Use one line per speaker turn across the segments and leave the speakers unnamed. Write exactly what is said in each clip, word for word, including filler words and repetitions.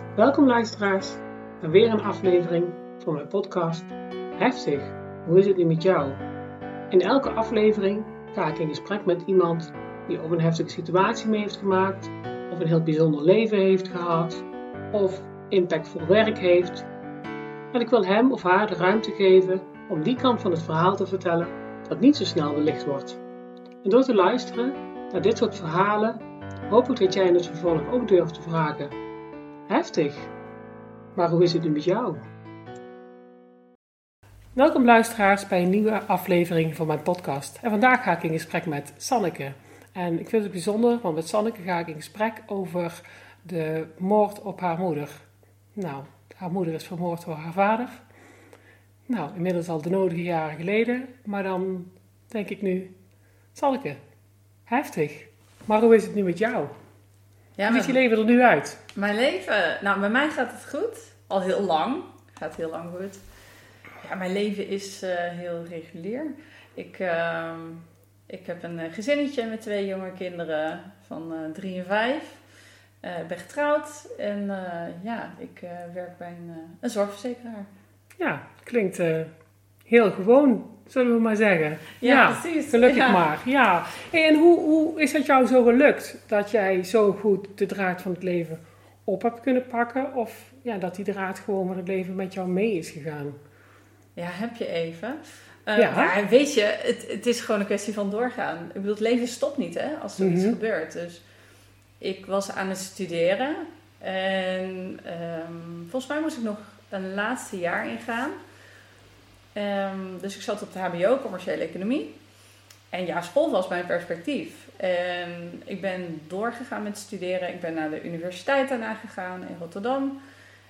Welkom luisteraars bij weer een aflevering van mijn podcast Heftig, hoe is het nu met jou? In elke aflevering ga ik in gesprek met iemand die of een heftige situatie mee heeft gemaakt, of een heel bijzonder leven heeft gehad, of impactvol werk heeft. En ik wil hem of haar de ruimte geven om die kant van het verhaal te vertellen dat niet zo snel belicht wordt. En door te luisteren naar dit soort verhalen hoop ik dat jij in het vervolg ook durft te vragen: heftig, maar hoe is het nu met jou? Welkom luisteraars bij een nieuwe aflevering van mijn podcast. En vandaag ga ik in gesprek met Sanneke. En ik vind het bijzonder, want met Sanneke ga ik in gesprek over de moord op haar moeder. Nou, haar moeder is vermoord door haar vader. Nou, inmiddels al de nodige jaren geleden. Maar dan denk ik nu, Sanneke, heftig. Maar hoe is het nu met jou?
Ja,
hoe ziet je leven er nu uit?
Mijn leven, nou bij mij gaat het goed. Al heel lang. Gaat heel lang goed. Ja, mijn leven is uh, heel regulier. Ik, uh, ik heb een gezinnetje met twee jonge kinderen van uh, drie en vijf. Ik uh, ben getrouwd en uh, ja, ik uh, werk bij een, uh, een zorgverzekeraar.
Ja, klinkt uh, heel gewoon, zullen we maar zeggen.
Ja,
ja
precies.
Gelukkig
ja.
maar, ja. Hey, en hoe, hoe is het jou zo gelukt dat jij zo goed de draad van het leven op hebt kunnen pakken? Of ja, dat die draad gewoon van het leven met jou mee is gegaan?
Ja, heb je even. Uh,
ja.
ja, weet je, het, het is gewoon een kwestie van doorgaan. Ik bedoel, het leven stopt niet, hè, als er
mm-hmm.
iets gebeurt. Dus ik was aan het studeren en um, volgens mij moest ik nog een laatste jaar ingaan. Um, dus ik zat op de H B O, commerciële economie. En ja, school was mijn perspectief. En ik ben doorgegaan met studeren. Ik ben naar de universiteit daarna gegaan in Rotterdam.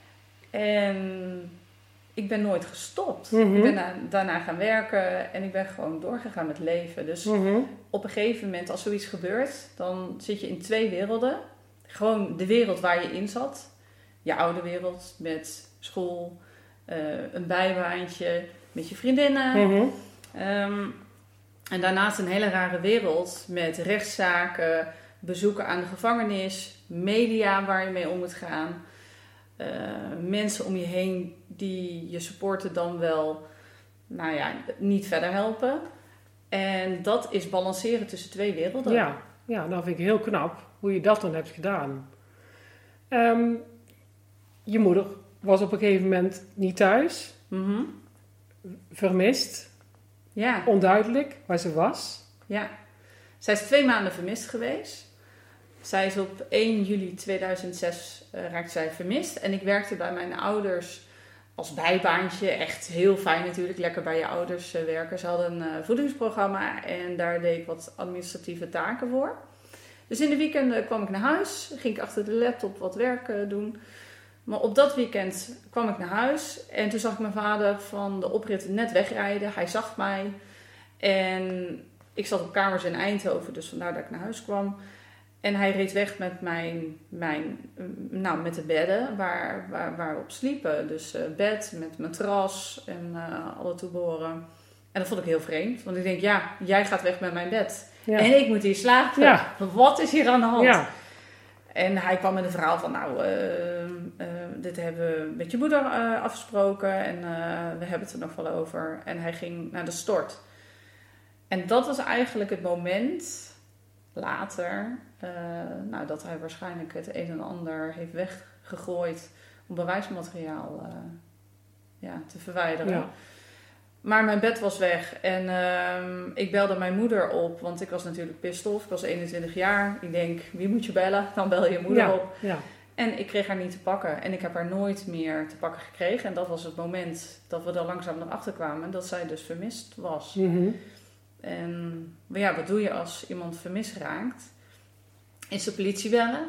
En ik ben nooit gestopt.
Mm-hmm.
Ik ben na, daarna gaan werken en ik ben gewoon doorgegaan met leven. Dus
mm-hmm.
op een gegeven moment, als zoiets gebeurt, dan zit je in twee werelden. Gewoon de wereld waar je in zat. Je oude wereld met school, uh, een bijbaantje, met je vriendinnen.
Mm-hmm.
Um, en daarnaast een hele rare wereld met rechtszaken, bezoeken aan de gevangenis, media waar je mee om moet gaan. Uh, mensen om je heen die je supporten dan wel, nou ja, niet verder helpen. En dat is balanceren tussen twee werelden.
Ja, ja, dat vind ik heel knap hoe je dat dan hebt gedaan. Um, je moeder was op een gegeven moment niet thuis.
Mm-hmm.
Vermist.
Ja.
Onduidelijk waar ze was.
Ja. Zij is twee maanden vermist geweest. Zij is op één juli tweeduizend zes uh, raakte zij vermist. En ik werkte bij mijn ouders als bijbaantje. Echt heel fijn natuurlijk. Lekker bij je ouders uh, werken. Ze hadden een uh, voedingsprogramma. En daar deed ik wat administratieve taken voor. Dus in de weekenden kwam ik naar huis. Ging ik achter de laptop wat werk uh, doen. Maar op dat weekend kwam ik naar huis. En toen zag ik mijn vader van de oprit net wegrijden. Hij zag mij. En ik zat op kamers in Eindhoven. Dus vandaar dat ik naar huis kwam. En hij reed weg met mijn, mijn nou, met de bedden waar, waar, waar we op sliepen. Dus uh, bed met matras en uh, alle toebehoren. En dat vond ik heel vreemd. Want ik denk, ja, jij gaat weg met mijn bed. Ja. En ik moet hier slapen. Ja. Wat is hier aan de hand? Ja. En hij kwam met een verhaal van, nou, uh, uh, dit hebben we met je moeder uh, afgesproken. En uh, we hebben het er nog wel over. En hij ging naar de stort. En dat was eigenlijk het moment later, uh, nou, dat hij waarschijnlijk het een en ander heeft weggegooid om bewijsmateriaal uh, ja, te verwijderen. Ja. Maar mijn bed was weg en uh, ik belde mijn moeder op, want ik was natuurlijk pissed off. Ik was eenentwintig jaar. Ik denk, wie moet je bellen? Dan bel je je moeder
ja,
op.
Ja.
En ik kreeg haar niet te pakken. En ik heb haar nooit meer te pakken gekregen. En dat was het moment dat we er langzaam naar achter kwamen. Dat zij dus vermist was.
Mm-hmm.
En maar ja, wat doe je als iemand vermist raakt? Is de politie bellen.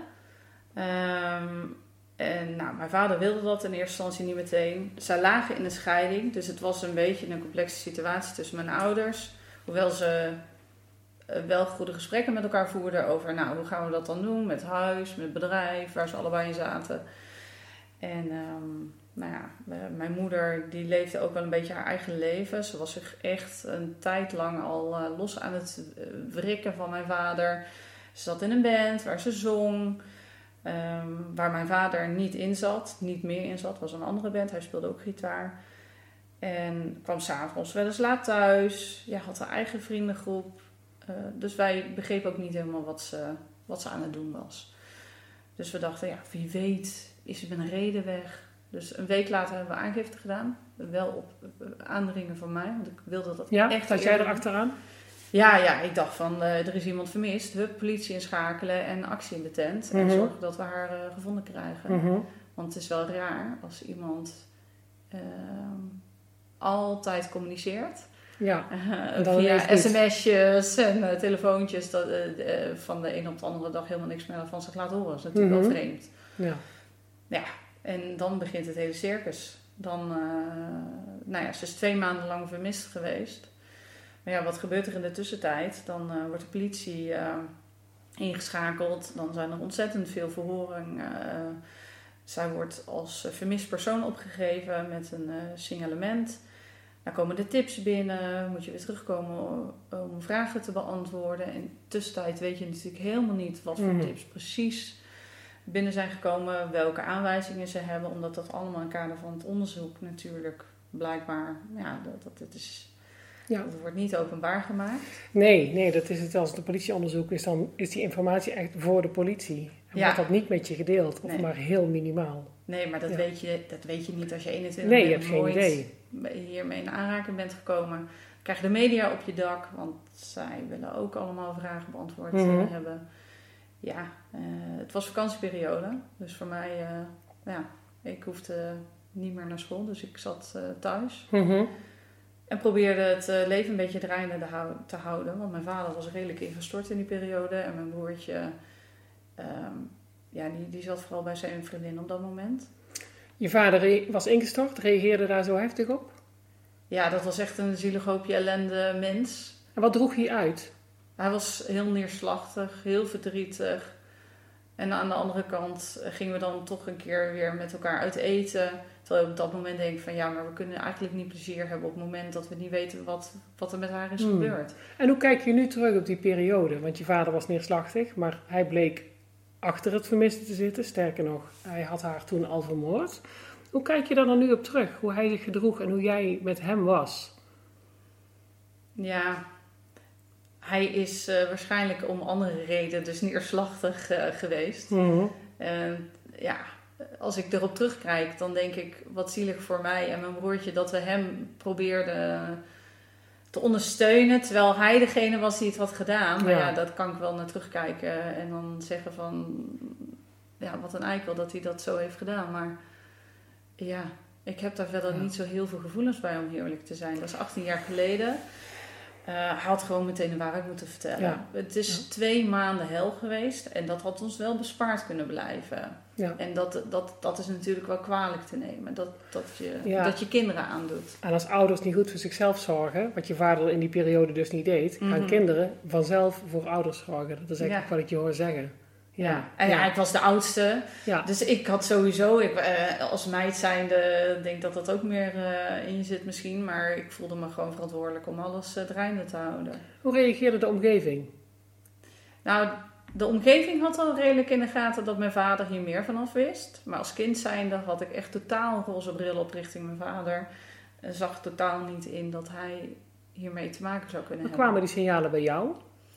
Um, en nou, mijn vader wilde dat in eerste instantie niet meteen. Zij lagen in een scheiding. Dus het was een beetje een complexe situatie tussen mijn ouders. Hoewel ze uh, wel goede gesprekken met elkaar voerden over, nou, hoe gaan we dat dan doen? Met huis, met bedrijf, waar ze allebei in zaten. En um, nou ja, mijn moeder die leefde ook wel een beetje haar eigen leven. Ze was zich echt een tijd lang al uh, los aan het uh, wrikken van mijn vader. Ze zat in een band waar ze zong. Um, waar mijn vader niet in zat, niet meer in zat, was een andere band. Hij speelde ook gitaar. En kwam s'avonds wel eens laat thuis. Ja, had een eigen vriendengroep. Uh, dus wij begrepen ook niet helemaal wat ze, wat ze aan het doen was. Dus we dachten, ja, wie weet is ze met een reden weg. Dus een week later hebben we aangifte gedaan. Wel op aandringen van mij, want ik wilde dat
ja,
echt.
zat jij erachteraan?
Ja, ja, ik dacht van, uh, er is iemand vermist. Hup, politie inschakelen en actie in de tent. Mm-hmm. En zorgen dat we haar uh, gevonden krijgen. Mm-hmm. Want het is wel raar als iemand uh, altijd communiceert.
Ja,
uh, via sms'jes en uh, telefoontjes. Dat, uh, uh, van de een op de andere dag helemaal niks meer van zich laat horen. Dat is natuurlijk mm-hmm. wel vreemd.
Ja.
Ja, en dan begint het hele circus. Dan, uh, nou ja, ze is twee maanden lang vermist geweest. Maar ja, wat gebeurt er in de tussentijd? Dan uh, wordt de politie uh, ingeschakeld. Dan zijn er ontzettend veel verhoren. Uh, zij wordt als vermist persoon opgegeven met een uh, signalement. Dan komen de tips binnen. Moet je weer terugkomen om, om vragen te beantwoorden. En in de tussentijd weet je natuurlijk helemaal niet wat voor mm. tips precies binnen zijn gekomen. Welke aanwijzingen ze hebben. Omdat dat allemaal in het kader van het onderzoek natuurlijk blijkbaar... Ja, dat, dat het is... Ja. Dat wordt niet openbaar gemaakt.
Nee, nee, dat is het. Als het een politieonderzoek is, dan is die informatie echt voor de politie. En ja. wordt dat niet met je gedeeld, of nee. maar heel minimaal.
Nee, maar dat, ja. weet je, dat weet je niet als je eenentwintig
nee,
bent.
Nee, je hebt geen
idee. Hiermee in aanraking bent gekomen. Krijg je de media op je dak, want zij willen ook allemaal vragen beantwoord mm-hmm. hebben. Ja, uh, het was vakantieperiode. Dus voor mij, uh, ja, ik hoefde niet meer naar school. Dus ik zat uh, thuis.
Mm-hmm.
En probeerde het uh, leven een beetje draaiende te, hou- te houden. Want mijn vader was redelijk ingestort in die periode. En mijn broertje, um, ja, die, die zat vooral bij zijn vriendin op dat moment.
Je vader re- was ingestort, reageerde daar zo heftig op?
Ja, dat was echt een zielig hoopje ellende mens.
En wat droeg hij uit?
Hij was heel neerslachtig, heel verdrietig. En aan de andere kant gingen we dan toch een keer weer met elkaar uit eten. Terwijl ik op dat moment denk van ja, maar we kunnen eigenlijk niet plezier hebben op het moment dat we niet weten wat, wat er met haar is hmm. gebeurd.
En hoe kijk je nu terug op die periode? Want je vader was neerslachtig, maar hij bleek achter het vermiste te zitten. Sterker nog, hij had haar toen al vermoord. Hoe kijk je daar dan nu op terug? Hoe hij zich gedroeg en hoe jij met hem was?
Ja, hij is uh, waarschijnlijk om andere redenen dus neerslachtig uh, geweest. Mm-hmm. Uh, ja, als ik erop terugkijk, dan denk ik wat zielig voor mij en mijn broertje dat we hem probeerden te ondersteunen, terwijl hij degene was die het had gedaan. Maar ja, ja dat kan ik wel naar terugkijken en dan zeggen van, ja, wat een eikel dat hij dat zo heeft gedaan. Maar ja, ik heb daar verder ja. niet zo heel veel gevoelens bij, om eerlijk te zijn. Dat is achttien jaar geleden. Uh, hij had gewoon meteen de waarheid moeten vertellen. Ja. Het is ja. twee maanden hel geweest en dat had ons wel bespaard kunnen blijven. Ja. En dat, dat, dat is natuurlijk wel kwalijk te nemen, dat, dat, je, ja. dat je kinderen aandoet.
En als ouders niet goed voor zichzelf zorgen, wat je vader in die periode dus niet deed, mm-hmm. gaan kinderen vanzelf voor ouders zorgen. Dat is eigenlijk ja. wat ik je hoor zeggen.
Ja, ja. En ja, ik was de oudste, ja. dus ik had sowieso, ik, uh, als meid zijnde, denk dat dat ook meer uh, in je zit misschien, maar ik voelde me gewoon verantwoordelijk om alles uh, draaiende te houden.
Hoe reageerde de omgeving?
Nou, de omgeving had al redelijk in de gaten dat mijn vader hier meer vanaf wist, maar als kind zijnde had ik echt totaal een roze bril op richting mijn vader en zag totaal niet in dat hij hiermee te maken zou kunnen
maar
hebben.
Kwamen die signalen bij jou?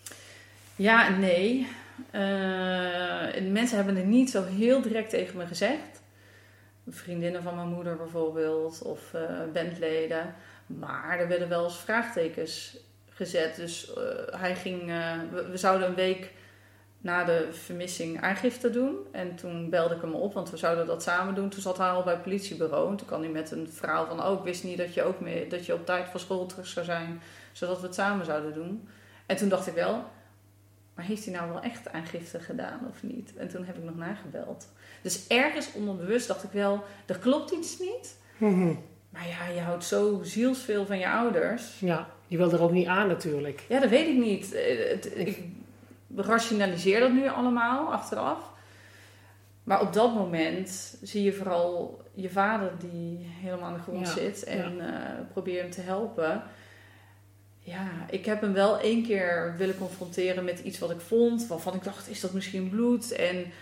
Ja en nee. Uh, mensen hebben het niet zo heel direct tegen me gezegd. Vriendinnen van mijn moeder bijvoorbeeld, of uh, bandleden. Maar er werden wel eens vraagtekens gezet. Dus uh, hij ging, uh, we, we zouden een week na de vermissing aangifte doen. En toen belde ik hem op, want we zouden dat samen doen. Toen zat hij al bij het politiebureau. En toen kwam hij met een verhaal van, oh, ik wist niet dat je ook mee, dat je op tijd van school terug zou zijn. Zodat we het samen zouden doen. En toen dacht ik wel, maar heeft hij nou wel echt aangifte gedaan of niet? En toen heb ik nog nagebeld. Dus ergens onderbewust dacht ik wel, er klopt iets niet.
Mm-hmm.
Maar ja, je houdt zo zielsveel van je ouders.
Ja, je wil er ook niet aan natuurlijk.
Ja, dat weet ik niet. Ik rationaliseer dat nu allemaal, achteraf. Maar op dat moment zie je vooral je vader die helemaal aan de grond ja, zit. En ja. uh, probeer hem te helpen. Ja, ik heb hem wel één keer willen confronteren met iets wat ik vond. Waarvan ik dacht, is dat misschien bloed? En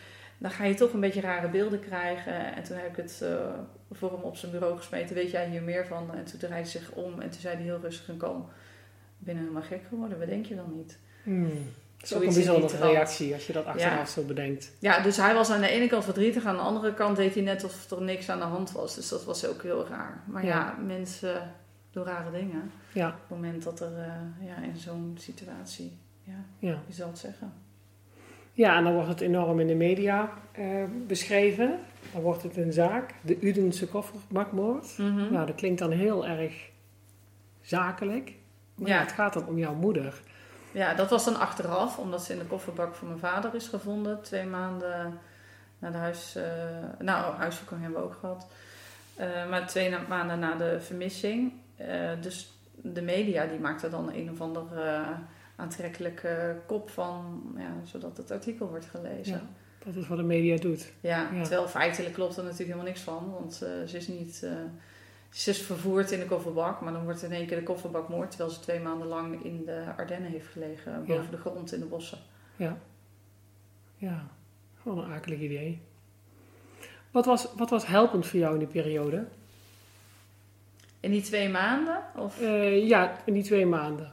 dan ga je toch een beetje rare beelden krijgen. En toen heb ik het uh, voor hem op zijn bureau gesmeten. Weet jij hier meer van? En toen draaide hij zich om en toen zei hij heel rustig en kalm. Ik ben helemaal gek geworden, wat denk je dan niet?
Hmm. Dat is ook een bijzondere reactie als je dat achteraf ja. zo bedenkt.
Ja, dus hij was aan de ene kant verdrietig. Aan de andere kant deed hij net alsof er niks aan de hand was. Dus dat was ook heel raar. Maar ja, ja mensen doen rare dingen.
Ja.
Op het moment dat er uh, ja, in zo'n situatie, ja,
ja,
je zal het zeggen.
Ja, en dan wordt het enorm in de media uh, beschreven. Dan wordt het een zaak. De Udense kofferbakmoord.
Mm-hmm.
Nou, dat klinkt dan heel erg zakelijk. Maar ja. het gaat dan om jouw moeder.
Ja, dat was dan achteraf, omdat ze in de kofferbak van mijn vader is gevonden. Twee maanden na de huis... Uh, nou, huiszoeking hebben we ook gehad. Uh, maar twee na- maanden na de vermissing. Uh, dus de media die maakte dan een of ander uh, aantrekkelijke kop van... Ja, zodat het artikel wordt gelezen.
Ja, dat is wat de media doet.
Ja,
ja.
terwijl feitelijk klopt er natuurlijk helemaal niks van. Want uh, ze is niet... Uh, Ze is vervoerd in de kofferbak, maar dan wordt in één keer de kofferbak moord, terwijl ze twee maanden lang in de Ardennen heeft gelegen, boven ja. de grond in de bossen.
Ja, ja, gewoon een akelig idee. Wat was, wat was helpend voor jou in die periode?
In die twee maanden? Of?
Uh, ja, in die twee maanden.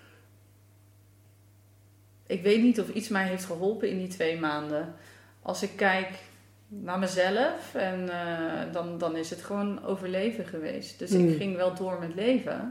Ik weet niet of iets mij heeft geholpen in die twee maanden. Als ik kijk naar mezelf en uh, dan, dan is het gewoon overleven geweest. Dus mm. ik ging wel door met leven.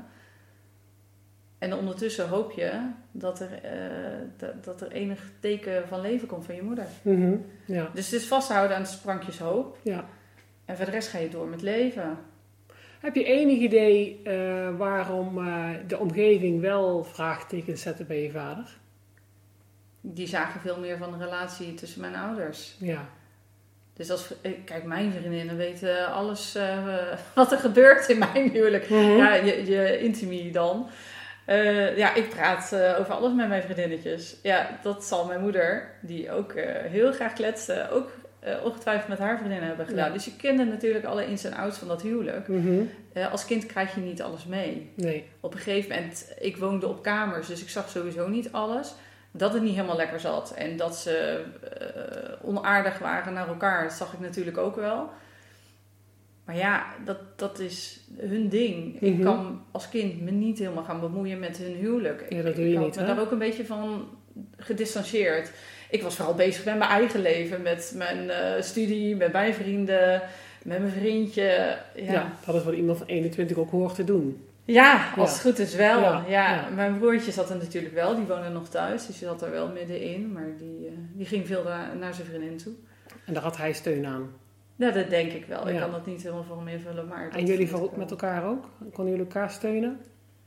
En ondertussen hoop je dat er, uh, d- dat er enig teken van leven komt van je moeder.
Mm-hmm. Ja.
Dus het is vasthouden aan de sprankjes hoop.
Ja.
En voor de rest ga je door met leven.
Heb je enig idee uh, waarom uh, de omgeving wel vraagtekens zette bij je vader?
Die zagen veel meer van de relatie tussen mijn ouders.
Ja.
Dus als, kijk, mijn vriendinnen weten alles uh, wat er gebeurt in mijn huwelijk. Mm-hmm. Ja, je, je intimie dan. Uh, ja, ik praat uh, over alles met mijn vriendinnetjes. Ja, dat zal mijn moeder, die ook uh, heel graag kletste, ook uh, ongetwijfeld met haar vriendinnen hebben gedaan. Ja. Dus je kende natuurlijk alle ins en outs van dat huwelijk.
Mm-hmm.
Uh, als kind krijg je niet alles mee.
Nee.
Op een gegeven moment, ik woonde op kamers, dus ik zag sowieso niet alles. Dat het niet helemaal lekker zat en dat ze uh, onaardig waren naar elkaar, dat zag ik natuurlijk ook wel. Maar ja, dat, dat is hun ding. Mm-hmm. Ik kan als kind me niet helemaal gaan bemoeien met hun huwelijk.
Ja, dat
ik
doe je
ik had
niet,
me
hè?
daar ook een beetje van gedistanceerd. Ik was vooral bezig met mijn eigen leven, met mijn uh, studie, met mijn vrienden, met mijn vriendje. Ja,
ja, dat is wat iemand van eenentwintig ook hoort te doen.
Ja, als het
ja.
goed is wel.
Ja,
ja,
ja.
Mijn broertje zat er natuurlijk wel. Die woonde nog thuis. Dus die zat er wel middenin. Maar die, uh, die ging veel naar, naar zijn vriendin toe.
En daar had hij steun aan?
Ja, dat denk ik wel.
Ja.
Ik kan dat niet helemaal voor hem invullen. Maar
en jullie voor, met elkaar ook? Konden jullie elkaar steunen?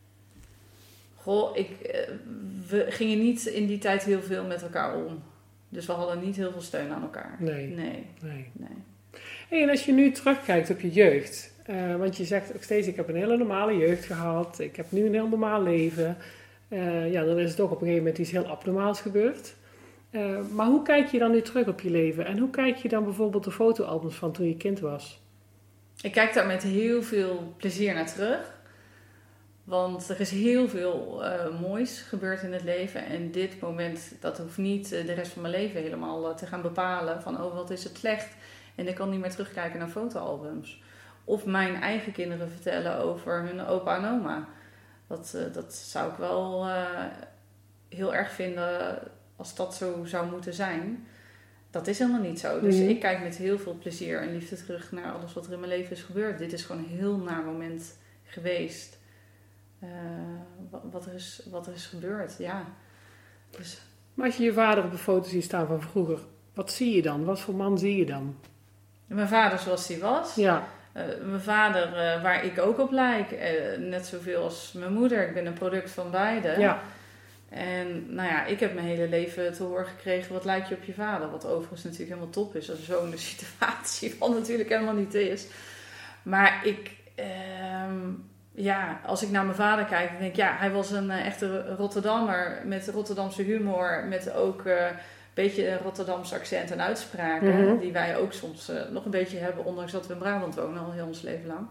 Goh, ik, uh, we gingen niet in die tijd heel veel met elkaar om. Dus we hadden niet heel veel steun aan elkaar.
Nee.
Nee.
nee.
nee.
Hey, en als je nu terugkijkt op je jeugd... Uh, want je zegt ook steeds, ik heb een hele normale jeugd gehad. Ik heb nu een heel normaal leven. Uh, ja, dan is het ook op een gegeven moment iets heel abnormaals gebeurd. Uh, maar hoe kijk je dan nu terug op je leven? En hoe kijk je dan bijvoorbeeld de fotoalbums van toen je kind was?
Ik kijk daar met heel veel plezier naar terug. Want er is heel veel uh, moois gebeurd in het leven. En dit moment, dat hoeft niet uh, de rest van mijn leven helemaal uh, te gaan bepalen. Van, oh, wat is het slecht? En ik kan niet meer terugkijken naar fotoalbums. Of mijn eigen kinderen vertellen over hun opa en oma. Dat, uh, dat zou ik wel uh, heel erg vinden als dat zo zou moeten zijn. Dat is helemaal niet zo. Dus mm. ik kijk met heel veel plezier en liefde terug naar alles wat er in mijn leven is gebeurd. Dit is gewoon een heel naar moment geweest. Uh, wat, er is, wat er is gebeurd, ja. Dus.
Maar als je je vader op de foto ziet staan van vroeger, wat zie je dan? Wat voor man zie je dan?
Mijn vader zoals hij was.
Ja.
Uh, mijn vader, uh, waar ik ook op lijk, uh, net zoveel als mijn moeder. Ik ben een product van beide.
Ja.
En nou ja, ik heb mijn hele leven te horen gekregen, wat lijk je op je vader? Wat overigens natuurlijk helemaal top is, als zo'n situatie van natuurlijk helemaal niet is. Maar ik, uh, ja, als ik naar mijn vader kijk, dan denk ik, ja, hij was een uh, echte Rotterdammer met Rotterdamse humor, met ook... Uh, beetje een Rotterdamse accent en uitspraken, mm-hmm. die wij ook soms uh, nog een beetje hebben, ondanks dat we in Brabant wonen, al heel ons leven lang.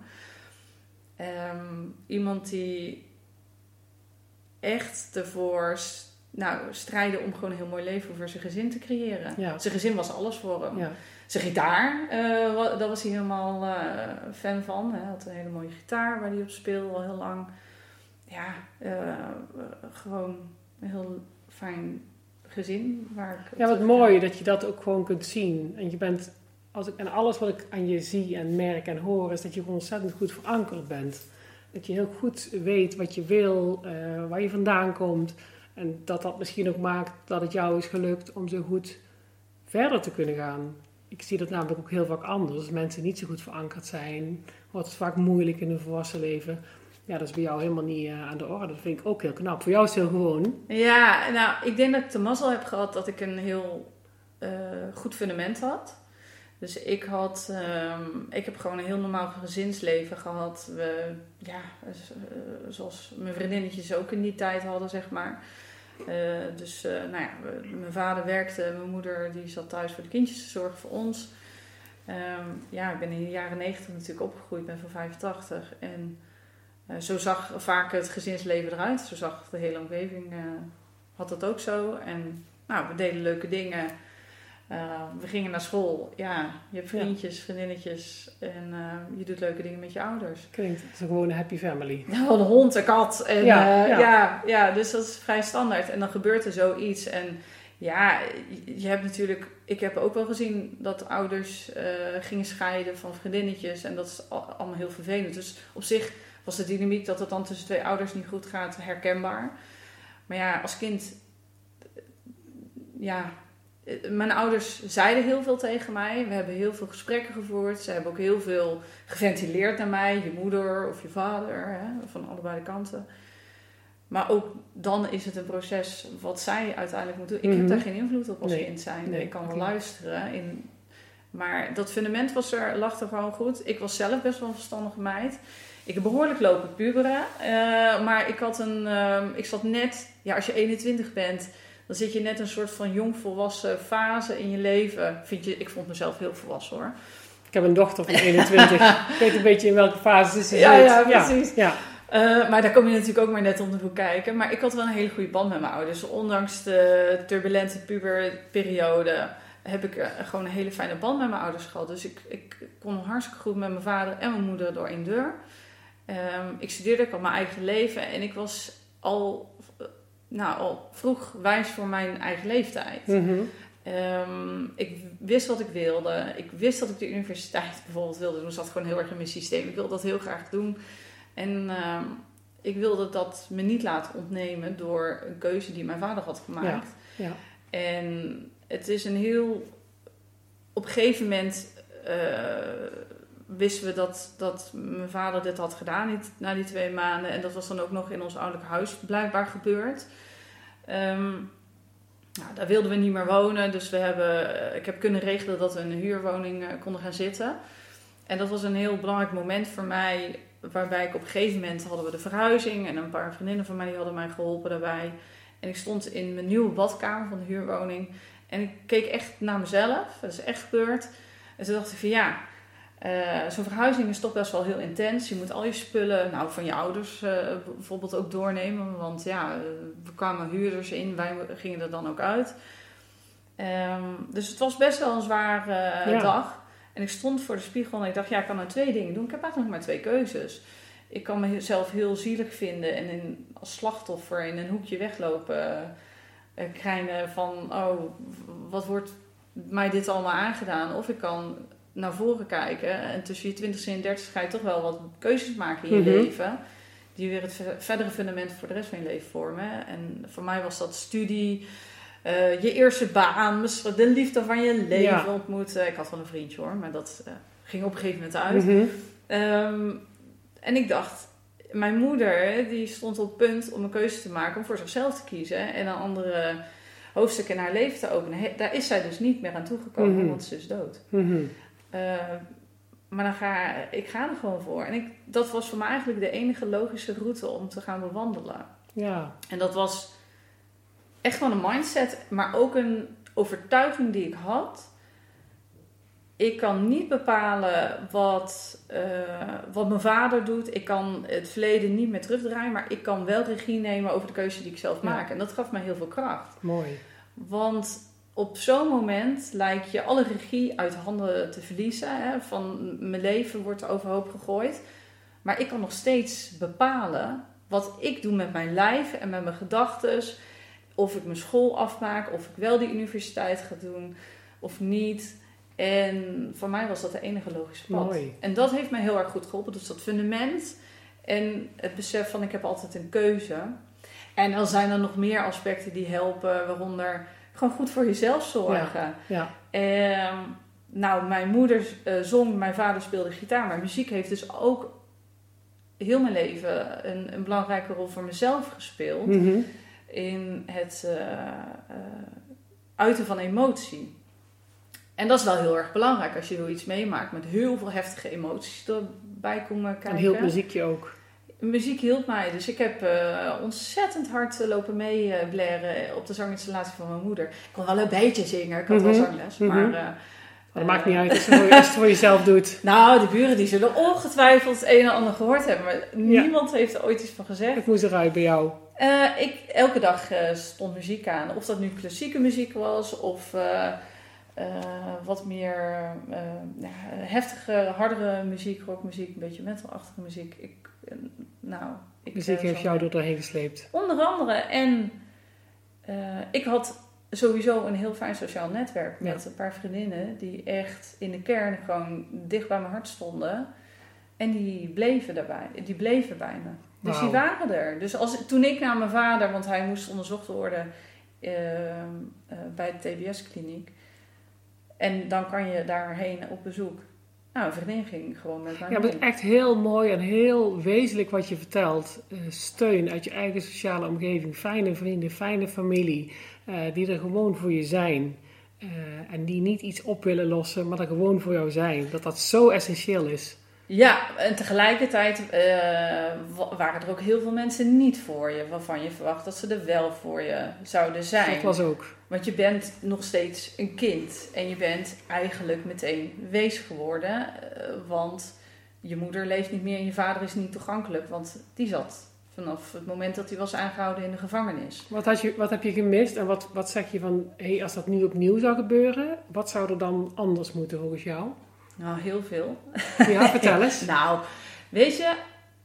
Um, iemand die echt ervoor nou, strijden om gewoon een heel mooi leven voor zijn gezin te creëren.
Ja.
Zijn gezin was alles voor hem.
Ja.
Zijn gitaar, uh, daar was hij helemaal uh, fan van. Hij had een hele mooie gitaar waar hij op speelde al heel lang. Ja, uh, uh, gewoon een heel fijn gezin. Waar ik
ja, wat mooi dat je dat ook gewoon kunt zien. En je bent, als ik, en alles wat ik aan je zie en merk en hoor, is dat je gewoon ontzettend goed verankerd bent. Dat je heel goed weet wat je wil, uh, waar je vandaan komt. En dat dat misschien ook maakt dat het jou is gelukt om zo goed verder te kunnen gaan. Ik zie dat namelijk ook heel vaak anders. Als mensen niet zo goed verankerd zijn, wordt het vaak moeilijk in hun volwassen leven. Ja, dat is bij jou helemaal niet uh, aan de orde. Dat vind ik ook heel knap. Voor jou is het heel gewoon.
Ja, nou, ik denk dat ik de mazzel heb gehad dat ik een heel uh, goed fundament had. Dus ik had, um, ik heb gewoon een heel normaal gezinsleven gehad. We, ja, zoals mijn vriendinnetjes ook in die tijd hadden, zeg maar. Uh, dus, uh, nou ja, we, mijn vader werkte, mijn moeder die zat thuis voor de kindjes te zorgen voor ons. Um, ja, ik ben in de jaren negentig natuurlijk opgegroeid, ben van vijfentachtig. En uh, zo zag vaak het gezinsleven eruit. Zo zag de hele omgeving, uh, had dat ook zo. En nou, we deden leuke dingen. Uh, we gingen naar school. Ja, je hebt vriendjes, vriendinnetjes en uh, je doet leuke dingen met je ouders.
Klinkt als een gewone happy family.
Nou, een hond, een kat. En,
ja,
uh,
ja.
Ja, ja, dus dat is vrij standaard. En dan gebeurt er zoiets. En ja, je hebt natuurlijk... Ik heb ook wel gezien dat ouders uh, gingen scheiden van vriendinnetjes. En dat is allemaal heel vervelend. Dus op zich was de dynamiek dat het dan tussen twee ouders niet goed gaat herkenbaar. Maar ja, als kind... Ja... Mijn ouders zeiden heel veel tegen mij. We hebben heel veel gesprekken gevoerd. Ze hebben ook heel veel geventileerd naar mij. Je moeder of je vader. Hè, van allebei de kanten. Maar ook dan is het een proces wat zij uiteindelijk moeten doen. Ik mm-hmm. heb daar geen invloed op als
nee.
kind zijn.
Nee,
ik kan wel
okay.
luisteren. In, maar dat fundament was er, lag er gewoon goed. Ik was zelf best wel een verstandige meid. Ik heb behoorlijk lopen puberen. Uh, maar ik had een... Uh, ik zat net... Ja, als je eenentwintig bent... Dan zit je net een soort van jongvolwassen fase in je leven. Vind je, ik vond mezelf heel volwassen hoor.
Ik heb een dochter van eenentwintig. Ik weet een beetje in welke fase ze
ja,
zit.
Ja, precies.
Ja,
ja. Uh, maar daar kom je natuurlijk ook maar net om de hoek kijken. Maar ik had wel een hele goede band met mijn ouders. Ondanks de turbulente puberperiode heb ik uh, gewoon een hele fijne band met mijn ouders gehad. Dus ik, ik kon hartstikke goed met mijn vader en mijn moeder door één deur. Um, ik studeerde, ik had mijn eigen leven. En ik was al... Nou, al vroeg wijs voor mijn eigen leeftijd.
Mm-hmm.
Um, ik wist wat ik wilde. Ik wist dat ik de universiteit bijvoorbeeld wilde doen. Dat zat gewoon heel erg in mijn systeem. Ik wilde dat heel graag doen. En um, ik wilde dat me niet laten ontnemen door een keuze die mijn vader had gemaakt.
Ja. Ja.
En het is een heel... Op een gegeven moment... Uh, wisten we dat, dat mijn vader dit had gedaan niet, na die twee maanden. En dat was dan ook nog in ons ouderlijk huis blijkbaar gebeurd. Um, nou, daar wilden we niet meer wonen. Dus we hebben, ik heb kunnen regelen dat we in een huurwoning uh, konden gaan zitten. En dat was een heel belangrijk moment voor mij. Waarbij ik op een gegeven moment hadden we de verhuizing. En een paar vriendinnen van mij die hadden mij geholpen daarbij. En ik stond in mijn nieuwe badkamer van de huurwoning. En ik keek echt naar mezelf. Dat is echt gebeurd. En toen dacht ik van ja... Uh, zo'n verhuizing is toch best wel heel intens. Je moet al je spullen nou, van je ouders uh, bijvoorbeeld ook doornemen. Want ja, uh, we kwamen huurders in. Wij gingen er dan ook uit. Um, dus het was best wel een zware uh, ja. dag. En ik stond voor de spiegel en ik dacht, ja, ik kan nou twee dingen doen. Ik heb eigenlijk nog maar twee keuzes. Ik kan mezelf heel zielig vinden en in, als slachtoffer in een hoekje weglopen. Uh, krijgen van, oh, wat wordt mij dit allemaal aangedaan? Of ik kan... naar voren kijken. En tussen je twintigste en dertigste ga je toch wel wat keuzes maken in je mm-hmm. leven. Die weer het verdere fundament voor de rest van je leven vormen. En voor mij was dat studie, uh, je eerste baan, de liefde van je leven ja. ontmoeten. Ik had wel een vriendje hoor, maar dat uh, ging op een gegeven moment uit.
Mm-hmm.
Um, en ik dacht, mijn moeder die stond op het punt om een keuze te maken om voor zichzelf te kiezen. En een andere hoofdstuk in haar leven te openen. He, daar is zij dus niet meer aan toegekomen, mm-hmm. want ze is dood.
Mm-hmm.
Uh, maar dan ga ik ga er gewoon voor. En ik, dat was voor mij eigenlijk de enige logische route om te gaan bewandelen.
Ja.
En dat was echt gewoon een mindset, maar ook een overtuiging die ik had. ik kan niet bepalen wat, uh, wat mijn vader doet. Ik kan het verleden niet meer terugdraaien. Maar ik kan wel regie nemen over de keuze die ik zelf
Ja.
maak. En dat gaf mij heel veel kracht.
Mooi.
Want op zo'n moment lijkt je alle regie uit handen te verliezen. Hè? Van mijn leven wordt overhoop gegooid. Maar ik kan nog steeds bepalen wat ik doe met mijn lijf en met mijn gedachten. Of ik mijn school afmaak, of ik wel die universiteit ga doen of niet. En voor mij was dat de enige logische pad.
Mooi.
En dat heeft mij heel erg goed geholpen. Dus dat fundament en het besef van ik heb altijd een keuze. En dan zijn er nog meer aspecten die helpen, waaronder gewoon goed voor jezelf zorgen.
Ja.
En, nou, mijn moeder uh, zong, mijn vader speelde gitaar, maar muziek heeft dus ook heel mijn leven een, een belangrijke rol voor mezelf gespeeld.
Mm-hmm.
In het uh, uh, uiten van emotie. En dat is wel heel erg belangrijk als je zoiets meemaakt met heel veel heftige emoties erbij komen kijken.
En hielp muziekje ook.
Muziek hielp mij. Dus ik heb uh, ontzettend hard lopen mee uh, blaren op de zanginstallatie van mijn moeder. Ik kon wel een beetje zingen, ik had
Mm-hmm.
wel zangles.
Mm-hmm.
Maar, uh,
dat uh, maakt niet uit als je, voor, als je het voor jezelf doet.
Nou, de buren die zullen ongetwijfeld het een en ander gehoord hebben. Maar
Ja.
niemand heeft er ooit iets van gezegd.
Het moest eruit bij jou.
Uh, ik, elke dag uh, stond muziek aan. Of dat nu klassieke muziek was of uh, uh, wat meer uh, ja, heftige, hardere muziek, rockmuziek, een beetje metalachtige muziek. Ik, uh, nou, ik,
Muziek
uh,
heeft jou er doorheen gesleept.
Onder andere. En uh, ik had sowieso een heel fijn sociaal netwerk met
Ja.
een paar vriendinnen die echt in de kern gewoon dicht bij mijn hart stonden. En die bleven daarbij. Die bleven bij me. Dus
Wauw.
die waren er. Dus als, toen ik naar mijn vader, want hij moest onderzocht worden uh, uh, bij de T B S-kliniek. En dan kan je daarheen op bezoek. Nou, een vriendin ging gewoon met mij
Ja,
mee.
maar echt heel mooi en heel wezenlijk wat je vertelt. Uh, steun uit je eigen sociale omgeving. Fijne vrienden, fijne familie. Uh, die er gewoon voor je zijn. Uh, en die niet iets op willen lossen, maar er gewoon voor jou zijn. Dat dat zo essentieel is.
Ja, en tegelijkertijd uh, waren er ook heel veel mensen niet voor je. Waarvan je verwacht dat ze er wel voor je zouden zijn.
Dat was ook.
Want je bent nog steeds een kind. En je bent eigenlijk meteen wees geworden. Uh, want je moeder leeft niet meer en je vader is niet toegankelijk. Want die zat vanaf het moment dat hij was aangehouden in de gevangenis.
Wat, had je, wat heb je gemist en wat, wat zeg je van... Hé, hey, als dat nu opnieuw zou gebeuren, wat zou er dan anders moeten volgens jou?
Nou, heel veel.
Ja, vertel eens.
Nou, weet je,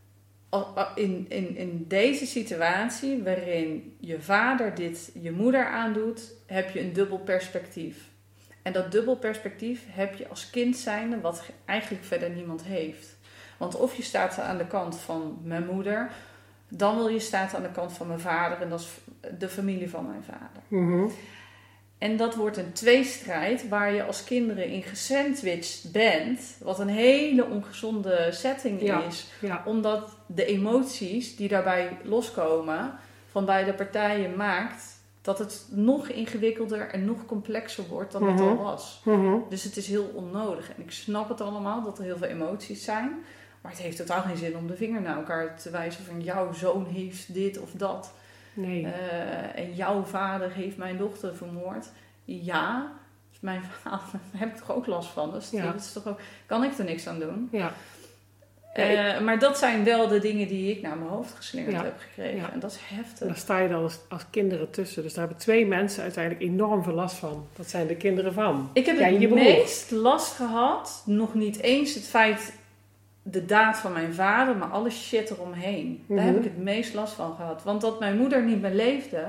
in, in, in deze situatie waarin je vader dit je moeder aandoet, heb je een dubbel perspectief. En dat dubbel perspectief heb je als kind zijnde wat eigenlijk verder niemand heeft. Want of je staat aan de kant van mijn moeder, dan wil je staan aan de kant van mijn vader en dat is de familie van mijn vader.
Mm-hmm.
En dat wordt een tweestrijd waar je als kinderen in gesandwiched bent. Wat een hele ongezonde setting
Ja,
is.
ja.
Omdat de emoties die daarbij loskomen van beide partijen maakt dat het nog ingewikkelder en nog complexer wordt dan
Mm-hmm.
het al was.
Mm-hmm.
Dus het is heel onnodig. En ik snap het allemaal dat er heel veel emoties zijn. Maar het heeft totaal geen zin om de vinger naar elkaar te wijzen van jouw zoon heeft dit of dat.
Nee.
Uh, en jouw vader heeft mijn dochter vermoord. Ja, dus mijn vader, daar heb ik toch ook last van. Dus
Ja.
dat is toch ook, kan ik er niks aan doen.
Ja.
Uh, maar dat zijn wel de dingen die ik naar mijn hoofd geslingerd
Ja.
heb gekregen.
Ja.
En dat is heftig.
Daar sta je dan als, als kinderen tussen. Dus daar hebben twee mensen uiteindelijk enorm veel last van. Dat zijn de kinderen van.
Ik heb
Jij en
het
je broer.
meest last gehad, nog niet eens het feit, de daad van mijn vader, maar alle shit eromheen. Daar
Mhm.
heb ik het meest last van gehad. Want dat mijn moeder niet meer leefde,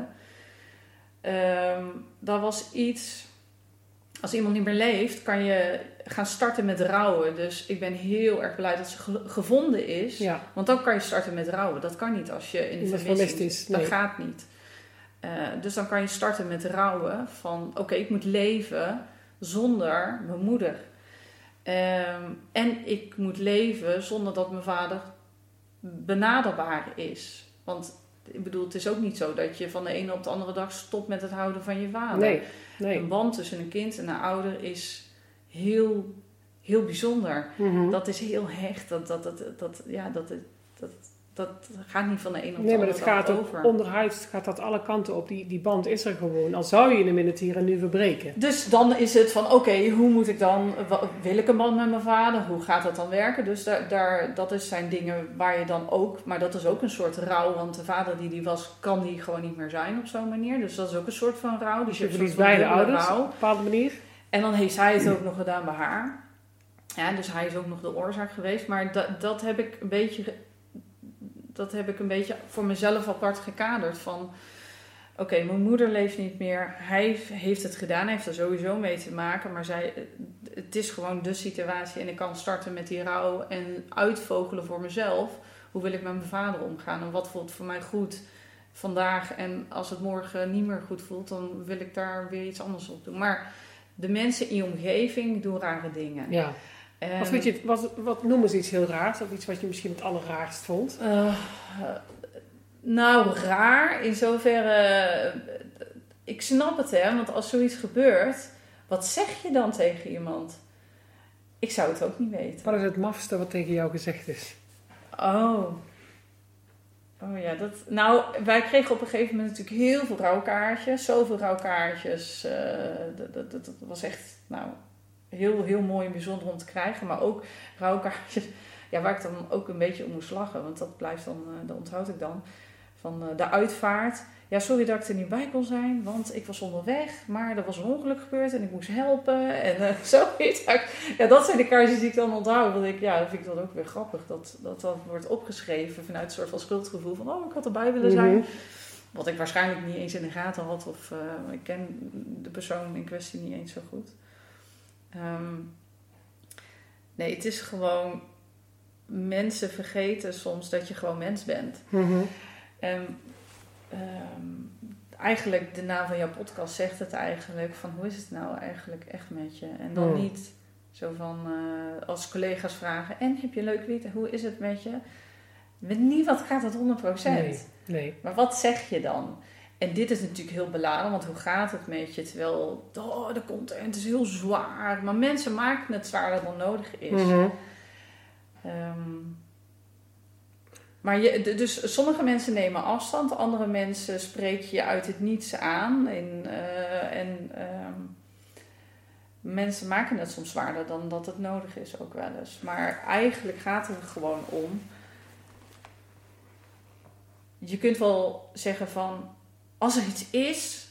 um, dat was iets... Als iemand niet meer leeft, kan je gaan starten met rouwen. Dus ik ben heel erg blij dat ze ge- gevonden is.
Ja.
Want dan kan je starten met rouwen. Dat kan niet als je in de
Iemand
vermissing
vermist is,
Dat
nee.
gaat niet. Uh, dus dan kan je starten met rouwen van... Oké, okay, ik moet leven zonder mijn moeder. Um, en ik moet leven zonder dat mijn vader benaderbaar is. Want ik bedoel, het is ook niet zo dat je van de ene op de andere dag stopt met het houden van je vader.
Nee, nee.
Een band tussen een kind en een ouder is heel, heel bijzonder.
Mm-hmm.
Dat is heel hecht. Dat, dat, dat, dat, ja, dat, dat, dat gaat niet van de een op de
nee, maar
andere
het gaat
dag
ook
over.
onderhuid, gaat dat alle kanten op. Die, die band is er gewoon. Al zou je hem in het hier en nu verbreken.
Dus dan is het van, oké, okay, hoe moet ik dan, wil ik een band met mijn vader? Hoe gaat dat dan werken? Dus daar, daar, dat is zijn dingen waar je dan ook, maar dat is ook een soort rouw, want de vader die die was, kan die gewoon niet meer zijn op zo'n manier. Dus dat is ook een soort van rouw. Dus
je verliest beide ouders rouw. Op een bepaalde manier.
En dan heeft hij het ook nog gedaan bij haar. Ja, dus hij is ook nog de oorzaak geweest. Maar dat, dat heb ik een beetje, dat heb ik een beetje voor mezelf apart gekaderd van, oké, okay, mijn moeder leeft niet meer. Hij heeft het gedaan, hij heeft er sowieso mee te maken. Maar zij, het is gewoon de situatie. En ik kan starten met die rouw en uitvogelen voor mezelf. Hoe wil ik met mijn vader omgaan? En wat voelt voor mij goed vandaag? En als het morgen niet meer goed voelt, dan wil ik daar weer iets anders op doen. Maar de mensen in je omgeving doen rare dingen.
Ja. En wat, vind je, wat, wat noemen ze iets heel raars? Of iets wat je misschien het allerraarst vond?
Uh, uh, nou, raar in zoverre... Uh, ik snap het, hè. Want als zoiets gebeurt, wat zeg je dan tegen iemand? Ik zou het ook niet weten.
Wat is het mafste wat tegen jou gezegd is?
Oh. Oh ja, dat... Nou, wij kregen op een gegeven moment natuurlijk heel veel rouwkaartjes. Zoveel rouwkaartjes. Uh, dat, dat, dat was echt, nou... Heel, heel mooi en bijzonder om te krijgen. Maar ook rouwkaartjes. Ja, waar ik dan ook een beetje om moest lachen. Want dat blijft dan, uh, dat onthoud ik dan. Van uh, de uitvaart. Ja, sorry dat ik er niet bij kon zijn. Want ik was onderweg. Maar er was een ongeluk gebeurd. En ik moest helpen. En uh, zoiets. Ja, dat zijn de kaartjes die ik dan onthoud. Want ik, ja, dat vind ik dan ook weer grappig. Dat dat, dat wordt opgeschreven vanuit een soort van schuldgevoel. Van, oh, ik had erbij willen zijn. Mm-hmm. Wat ik waarschijnlijk niet eens in de gaten had. Of uh, ik ken de persoon in kwestie niet eens zo goed. Um, nee, het is gewoon... Mensen vergeten soms dat je gewoon mens bent.
Mm-hmm.
En um, eigenlijk, de naam van jouw podcast zegt het eigenlijk van... Hoe is het nou eigenlijk echt met je? En dan mm. niet zo van... Uh, als collega's vragen... En heb je een leuk lied? Hoe is het met je? Met niemand gaat het honderd procent.
Nee, nee.
Maar wat zeg je dan? En dit is natuurlijk heel beladen, want hoe gaat het met je? Terwijl, oh, de content is heel zwaar. Maar mensen maken het zwaarder dan nodig is.
Mm-hmm.
Um, maar je, dus sommige mensen nemen afstand. Andere mensen spreek je uit het niets aan. En, uh, en um, mensen maken het soms zwaarder dan dat het nodig is ook wel eens. Maar eigenlijk gaat het er gewoon om. Je kunt wel zeggen van... Als er iets is,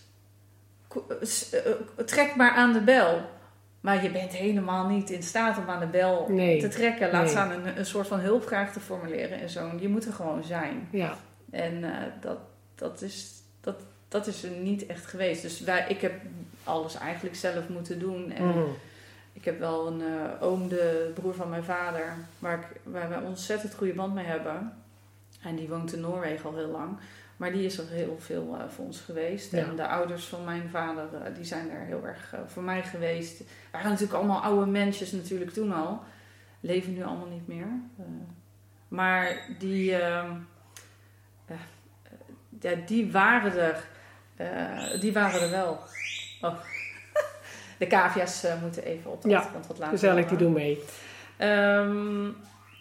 trek maar aan de bel. Maar je bent helemaal niet in staat om aan de bel
nee,
te trekken. Laat
nee.
staan een, een soort van hulpvraag te formuleren en zo. Je moet er gewoon zijn.
Ja.
En uh, dat, dat, is, dat, dat is er niet echt geweest. Dus wij, ik heb alles eigenlijk zelf moeten doen. En
mm.
ik heb wel een uh, oom, de broer van mijn vader, waar, ik, waar wij een ontzettend goede band mee hebben. En die woont in Noorwegen al heel lang. Maar die is er heel veel uh, voor ons geweest.
Ja.
En de ouders van mijn vader, uh, die zijn er heel erg uh, voor mij geweest. We waren natuurlijk allemaal oude mensjes natuurlijk toen al. Leven nu allemaal niet meer. Uh, maar die, uh, uh, ja, die waren er. Uh, die waren er wel. Oh. De cavia's uh, moeten even op.
Ja,
want wat later
gezellig, die doen mee.
Um,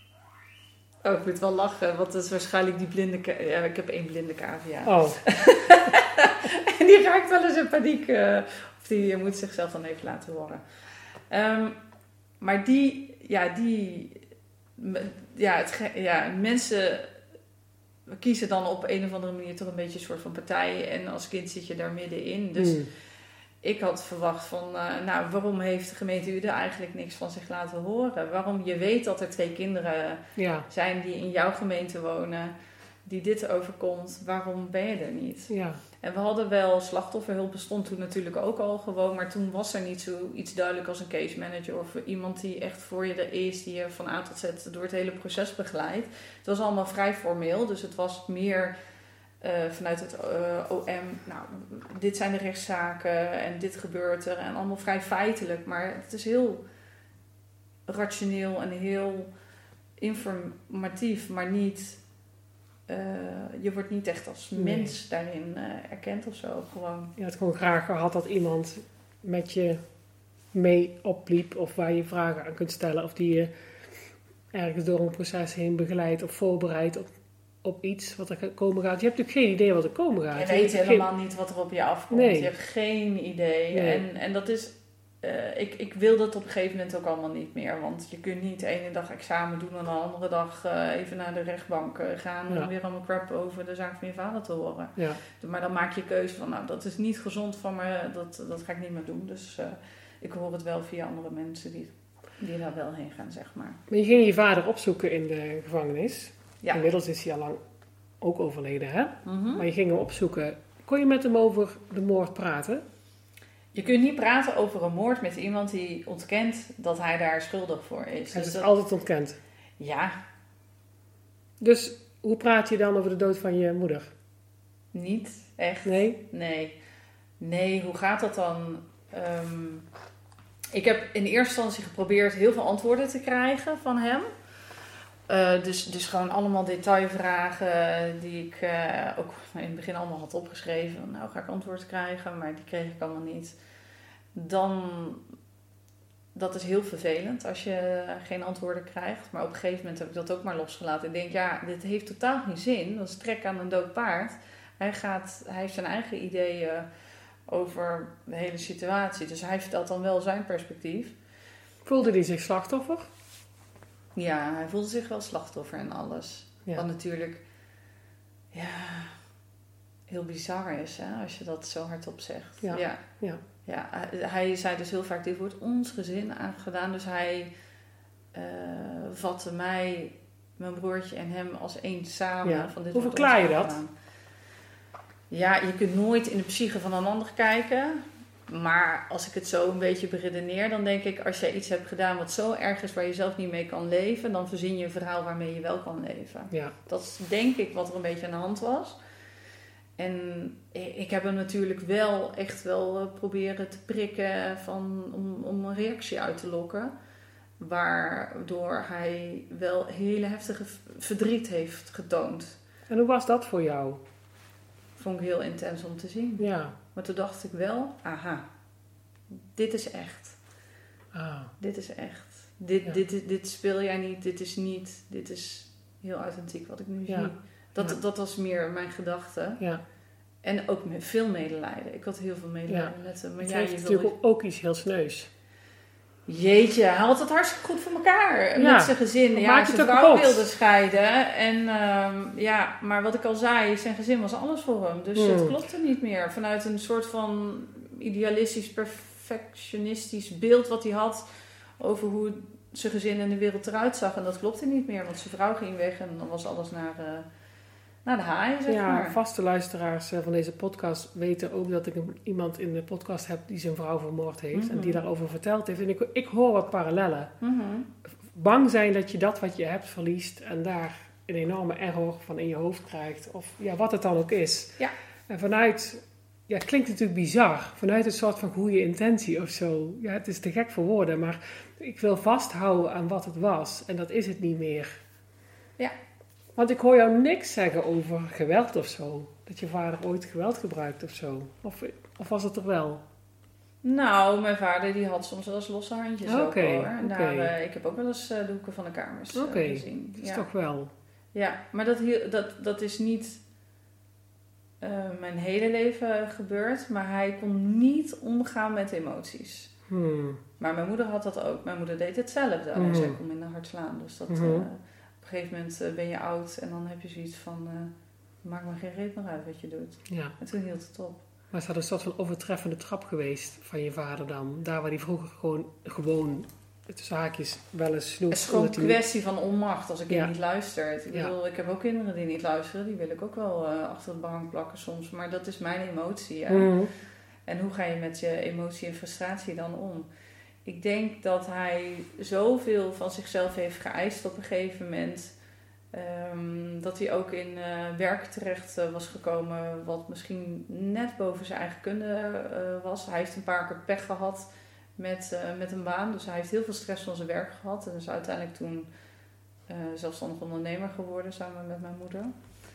Oh, ik moet wel lachen, want dat is waarschijnlijk die blinde... Ka- ja, ik heb één blinde cavia.
Oh.
En die raakt wel eens in paniek. Uh, of die moet zichzelf dan even laten horen. Um, maar die... Ja, die... Ja, het, ja, mensen kiezen dan op een of andere manier toch een beetje een soort van partij. En als kind zit je daar middenin. Dus... Mm. Ik had verwacht van, uh, nou, waarom heeft de gemeente Uden eigenlijk niks van zich laten horen? Waarom je weet dat er twee kinderen
ja.
zijn die in jouw gemeente wonen, die dit overkomt, waarom ben je er niet?
Ja.
En we hadden wel slachtofferhulp, bestond toen natuurlijk ook al gewoon, maar toen was er niet zoiets duidelijk als een case manager of iemand die echt voor je er is, die je van A tot Z door het hele proces begeleidt. Het was allemaal vrij formeel, dus het was meer... Uh, vanuit het uh, O M, nou, dit zijn de rechtszaken en dit gebeurt er. En allemaal vrij feitelijk, maar het is heel rationeel en heel informatief, maar niet... Uh, je wordt niet echt als
nee.
mens daarin uh, erkend of zo. Gewoon.
Je had gewoon graag gehad dat iemand met je mee opliep of waar je vragen aan kunt stellen of die je ergens door een proces heen begeleidt of voorbereidt op op iets wat er komen gaat. Je hebt natuurlijk geen idee wat er komen gaat.
Je weet helemaal geen... niet wat er op je afkomt. Nee. Je hebt geen idee. Nee. En, en dat is... Uh, ik, ik wil dat op een gegeven moment ook allemaal niet meer. Want je kunt niet de ene dag examen doen en de andere dag uh, even naar de rechtbank uh, gaan. Ja. En weer allemaal crap over de zaak van je vader te horen. Ja. Maar dan maak je keuze van, nou, dat is niet gezond van me. Dat, dat ga ik niet meer doen. Dus uh, ik hoor het wel via andere mensen die, die daar wel heen gaan, zeg maar.
Maar je ging je vader opzoeken in de gevangenis.
Ja.
Inmiddels is hij al lang ook overleden, hè?
Mm-hmm.
Maar je ging hem opzoeken. Kon je met hem over de moord praten?
Je kunt niet praten over een moord met iemand die ontkent dat hij daar schuldig voor is.
Hij
dus
is
dat...
altijd ontkend?
Ja.
Dus hoe praat je dan over de dood van je moeder?
Niet echt.
Nee?
Nee. Nee, hoe gaat dat dan? Um, ik heb in eerste instantie geprobeerd heel veel antwoorden te krijgen van hem. Uh, dus, dus gewoon allemaal detailvragen die ik uh, ook in het begin allemaal had opgeschreven. Nou, ga ik antwoord krijgen, maar die kreeg ik allemaal niet. Dan, dat is heel vervelend als je geen antwoorden krijgt. Maar op een gegeven moment heb ik dat ook maar losgelaten. Ik denk, ja, dit heeft totaal geen zin. Dat is trek aan een dood paard. Hij, gaat, hij heeft zijn eigen ideeën over de hele situatie. Dus hij vertelt dan wel zijn perspectief.
Voelde hij zich slachtoffer?
Ja, hij voelde zich wel slachtoffer en alles. Ja. Wat natuurlijk ja, heel bizar is, hè, als je dat zo hardop zegt.
Ja.
Ja.
Ja.
Ja, hij zei dus heel vaak, dit wordt ons gezin aangedaan. Dus hij uh, vatte mij, mijn broertje en hem als één samen.
Ja.
Van, dit
Hoe
wordt
verklaar
ons
je dat?
aangedaan. Ja, je kunt nooit in de psyche van een ander kijken. Maar als ik het zo een beetje beredeneer, dan denk ik, als jij iets hebt gedaan wat zo erg is waar je zelf niet mee kan leven, dan verzin je een verhaal waarmee je wel kan leven.
Ja.
Dat is denk ik wat er een beetje aan de hand was. En ik heb hem natuurlijk wel echt wel proberen te prikken van, om, om een reactie uit te lokken. Waardoor hij wel hele heftige verdriet heeft getoond.
En hoe was dat voor jou?
Vond ik heel intens om te zien.
Ja.
Maar toen dacht ik wel, aha, dit is echt.
Ah.
Dit is echt. Dit,
Ja.
dit, dit, dit speel jij niet, dit is niet, dit is heel authentiek wat ik nu
Ja.
zie. Dat,
Ja.
dat was meer mijn gedachte.
Ja.
En ook met veel medelijden. Ik had heel veel medelijden
Ja.
met hem. Maar
Het
ja,
heeft
je
natuurlijk
wil...
ook iets heel sneus.
Jeetje, hij had het hartstikke goed voor elkaar
Ja.
met zijn gezin.
Wat
Ja,
maakt het
zijn
ook
vrouw
kapot?
wilde scheiden. En um, ja, maar wat ik al zei, zijn gezin was alles voor hem. Dus
Hmm.
het klopte niet meer. Vanuit een soort van idealistisch, perfectionistisch beeld wat hij had over hoe zijn gezin in de wereld eruit zag. En dat klopte niet meer, want zijn vrouw ging weg en dan was alles naar, uh, naar de haai, zeg
Ja,
maar.
vaste luisteraars van deze podcast weten ook dat ik een, iemand in de podcast heb die zijn vrouw vermoord heeft.
Mm-hmm.
En die daarover verteld heeft. En ik, ik hoor wat parallellen.
Mm-hmm.
Bang zijn dat je dat wat je hebt verliest en daar een enorme error van in je hoofd krijgt. Of ja, wat het dan ook is.
Ja.
En vanuit, ja, het klinkt natuurlijk bizar. Vanuit een soort van goede intentie of zo. Ja, het is te gek voor woorden, maar ik wil vasthouden aan wat het was. En dat is het niet meer.
Ja.
Want ik hoor jou niks zeggen over geweld of zo. Dat je vader ooit geweld gebruikt of zo. Of, of was het er wel?
Nou, mijn vader die had soms wel eens losse handjes
Oké,
ook hoor. En
oké.
daar, uh, ik heb ook wel eens uh, de hoeken van de kamers uh,
Oké,
gezien.
dat is
Ja.
toch wel.
Ja, maar dat, hiel- dat, dat is niet uh, mijn hele leven gebeurd. Maar hij kon niet omgaan met emoties.
Hmm.
Maar mijn moeder had dat ook. Mijn moeder deed hetzelfde.
Mhm.
En zij kon minder hard slaan. Dus dat,
Mhm.
uh, op een gegeven moment uh, ben je oud. En dan heb je zoiets van, uh, maakt me geen reet meer uit wat je doet.
Ja.
En toen hield het op.
Maar is dat een soort van overtreffende trap geweest van je vader dan? Daar waar hij vroeger gewoon, gewoon tussen haakjes wel eens snoep.
Het is gewoon
omdat
een
hij-
kwestie van onmacht als ik
Ja.
niet luister. Ik
Ja.
bedoel, ik heb ook kinderen die niet luisteren. Die wil ik ook wel uh, achter het behang plakken soms. Maar dat is mijn emotie. Hè?
Mhm.
En hoe ga je met je emotie en frustratie dan om? Ik denk dat hij zoveel van zichzelf heeft geëist op een gegeven moment. Um, dat hij ook in uh, werk terecht uh, was gekomen wat misschien net boven zijn eigen kunde uh, was. Hij heeft een paar keer pech gehad met, uh, met een baan. Dus hij heeft heel veel stress van zijn werk gehad. En is uiteindelijk toen uh, zelfstandig ondernemer geworden samen met mijn moeder.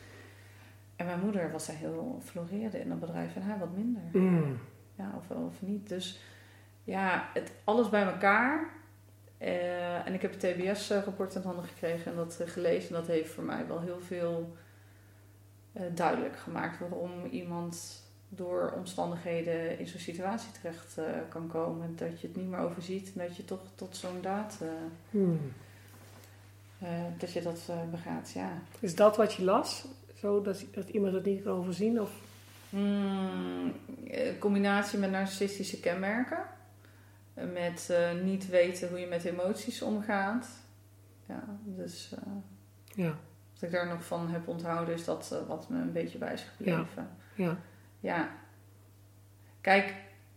En mijn moeder was daar heel floreerde in dat bedrijf en hij wat minder.
Mm.
Ja, of wel of niet. Dus ja, het, alles bij elkaar. Uh, en ik heb het T B S-rapport in handen gekregen en dat uh, gelezen. En dat heeft voor mij wel heel veel uh, duidelijk gemaakt waarom iemand door omstandigheden in zo'n situatie terecht uh, kan komen. Dat je het niet meer overziet en dat je toch tot zo'n daad... Uh,
hmm.
uh, dat je dat uh, begaat, ja.
Is dat wat je las? Zo dat, dat iemand het niet kan overzien? Of?
Hmm, een combinatie met narcissistische kenmerken. Met uh, niet weten hoe je met emoties omgaat. Ja, dus uh,
ja.
wat ik daar nog van heb onthouden is dat uh, wat me een beetje bij is gebleven.
Ja. ja.
Ja. Kijk,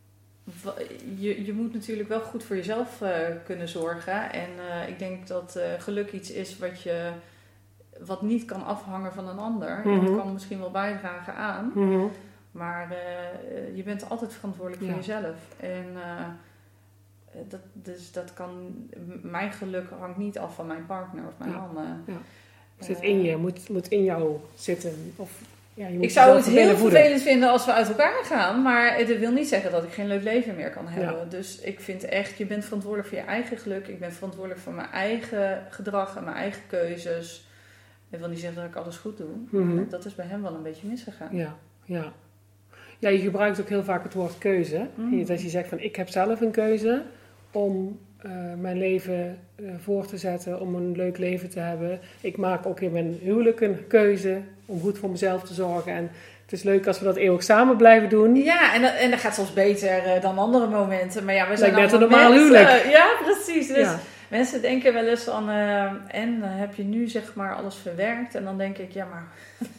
je, je moet natuurlijk wel goed voor jezelf uh, kunnen zorgen. En uh, ik denk dat uh, geluk iets is wat je wat niet kan afhangen van een ander. Mm-hmm. Je kan misschien wel bijdragen aan.
Mm-hmm.
Maar uh, je bent altijd verantwoordelijk voor ja. jezelf. En uh, dat, dus dat kan... Mijn geluk hangt niet af van mijn partner of mijn ja. man. Uh,
ja. Zit in je, moet, moet in jou zitten. Of, ja, je moet
ik zou het heel vervelend vinden als we uit elkaar gaan. Maar het wil niet zeggen dat ik geen leuk leven meer kan hebben. Ja. Dus ik vind echt, je bent verantwoordelijk voor je eigen geluk. Ik ben verantwoordelijk voor mijn eigen gedrag en mijn eigen keuzes. Ik wil niet zeggen dat ik alles goed doe. Mm-hmm. Dat is bij hem wel een beetje misgegaan.
Ja, ja. Ja, je gebruikt ook heel vaak het woord keuze. Mm. Dat je zegt van ik heb zelf een keuze om uh, mijn leven uh, voor te zetten, om een leuk leven te hebben. Ik maak ook in mijn huwelijk een keuze om goed voor mezelf te zorgen. En het is leuk als we dat eeuwig samen blijven doen.
Ja, en dat, en dat gaat soms beter uh, dan andere momenten. Maar ja, we zijn
net een normaal huwelijk.
Ja, precies. Dus ja. Mensen denken wel eens van, uh, en dan heb je nu zeg maar alles verwerkt. En dan denk ik, ja maar...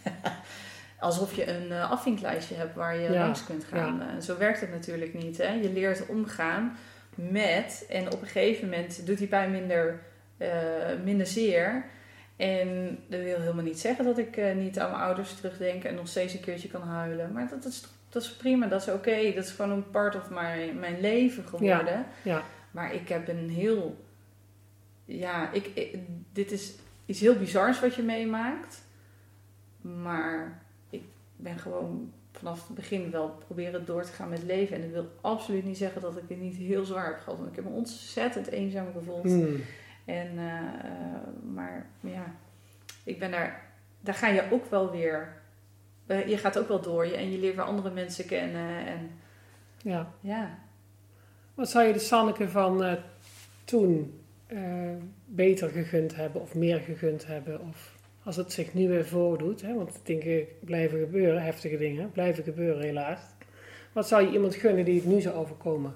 Alsof je een uh, afvinklijstje hebt waar je ja, langs kunt gaan. Ja. Uh, zo werkt het natuurlijk niet. Hè? Je leert omgaan met... En op een gegeven moment doet die pijn minder, uh, minder zeer. En dat wil helemaal niet zeggen dat ik uh, niet aan mijn ouders terugdenk... en nog steeds een keertje kan huilen. Maar dat is, dat is prima, dat is oké. Okay. Dat is gewoon een part of mijn, mijn leven geworden.
Ja, ja.
Maar ik heb een heel... Ja, ik, ik, dit is iets heel bizars wat je meemaakt. Maar... Ik ben gewoon vanaf het begin wel proberen door te gaan met leven. En dat wil absoluut niet zeggen dat ik het niet heel zwaar heb gehad. Want ik heb me ontzettend eenzaam gevoeld.
Mm.
En, uh, maar ja, ik ben daar... Daar ga je ook wel weer... Uh, je gaat ook wel door je en je leert weer andere mensen kennen. En,
ja.
ja.
Wat zou je de Sanneke van uh, toen uh, beter gegund hebben of meer gegund hebben? Of... Als het zich nu weer voordoet, hè, want dingen blijven gebeuren, heftige dingen, blijven gebeuren helaas. Wat zou je iemand gunnen die het nu zou overkomen?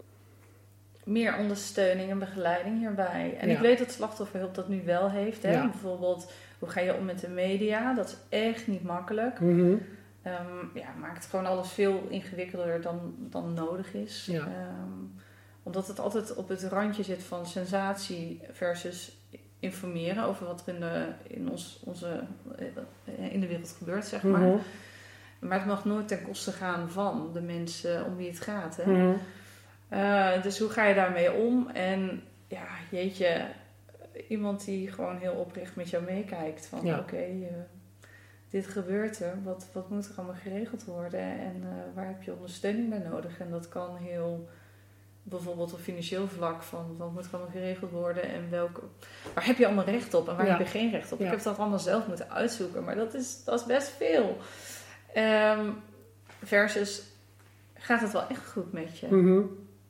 Meer ondersteuning en begeleiding hierbij. En ja. ik weet dat slachtofferhulp dat nu wel heeft. Hè? Ja. Bijvoorbeeld, hoe ga je om met de media? Dat is echt niet makkelijk.
Mm-hmm.
Um, ja, maakt gewoon alles veel ingewikkelder dan, dan nodig is.
Ja.
Um, omdat het altijd op het randje zit van sensatie versus... informeren over wat er in de, in ons, onze, in de wereld gebeurt, zeg maar.
Mm-hmm.
Maar het mag nooit ten koste gaan van de mensen om wie het gaat. Hè?
Mm-hmm.
Uh, dus hoe ga je daarmee om? En ja, jeetje, iemand die gewoon heel oprecht met jou meekijkt. Van
ja.
oké, okay, uh, dit gebeurt er. Wat, wat moet er allemaal geregeld worden? En uh, waar heb je ondersteuning bij nodig? En dat kan heel... Bijvoorbeeld op financieel vlak van wat moet er allemaal geregeld worden en welke, waar heb je allemaal recht op en waar ja. heb je geen recht op. Ja. Ik heb dat allemaal zelf moeten uitzoeken, maar dat is, dat is best veel. Um, versus, gaat het wel echt goed met je?
Mm-hmm.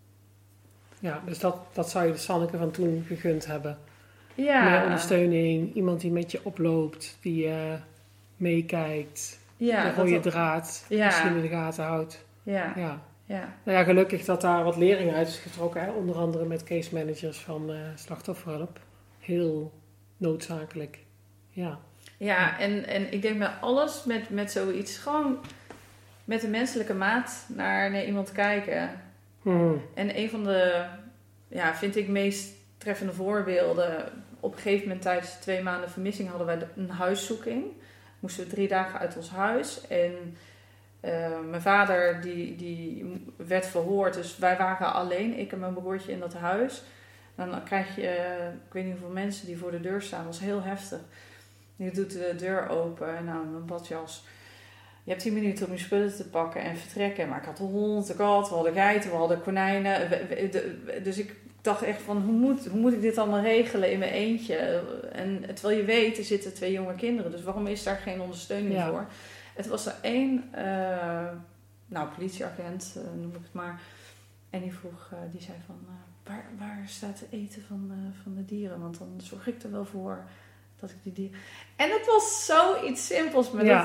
Ja, dus dat, dat zou je de Sanneke van toen gegund hebben.
Ja.
Meer ondersteuning, iemand die met je oploopt, die uh, meekijkt,
ja,
de rode draad,
ja.
misschien in de gaten houdt.
Ja.
ja.
Ja.
Nou ja, gelukkig dat daar wat lering uit is getrokken. Hè? Onder andere met case managers van uh, slachtofferhulp. Heel noodzakelijk. Ja,
ja en, en ik denk met alles, met, met zoiets, gewoon met de menselijke maat naar, naar iemand kijken.
Hmm.
En een van de, ja, vind ik meest treffende voorbeelden. Op een gegeven moment tijdens twee maanden vermissing hadden wij een huiszoeking. Moesten we drie dagen uit ons huis en... Uh, mijn vader die, die werd verhoord, dus wij waren alleen, ik en mijn broertje in dat huis. Dan krijg je, uh, ik weet niet hoeveel mensen die voor de deur staan, dat was heel heftig. Je doet de deur open en nou, een badjas. Je hebt tien minuten om je spullen te pakken en vertrekken. Maar ik had een hond, een kat, we hadden geiten, we hadden konijnen. We, we, de, dus ik dacht echt van, hoe moet, hoe moet ik dit allemaal regelen in mijn eentje? En terwijl je weet, er zitten twee jonge kinderen. Dus waarom is daar geen ondersteuning
Ja.
voor? Het was er één, uh, nou, politieagent uh, noem ik het maar. En die vroeg, uh, die zei van, uh, waar, waar staat het eten van, uh, van de dieren? Want dan zorg ik er wel voor dat ik die dieren... En het was zoiets simpels. Maar
ja.
dat...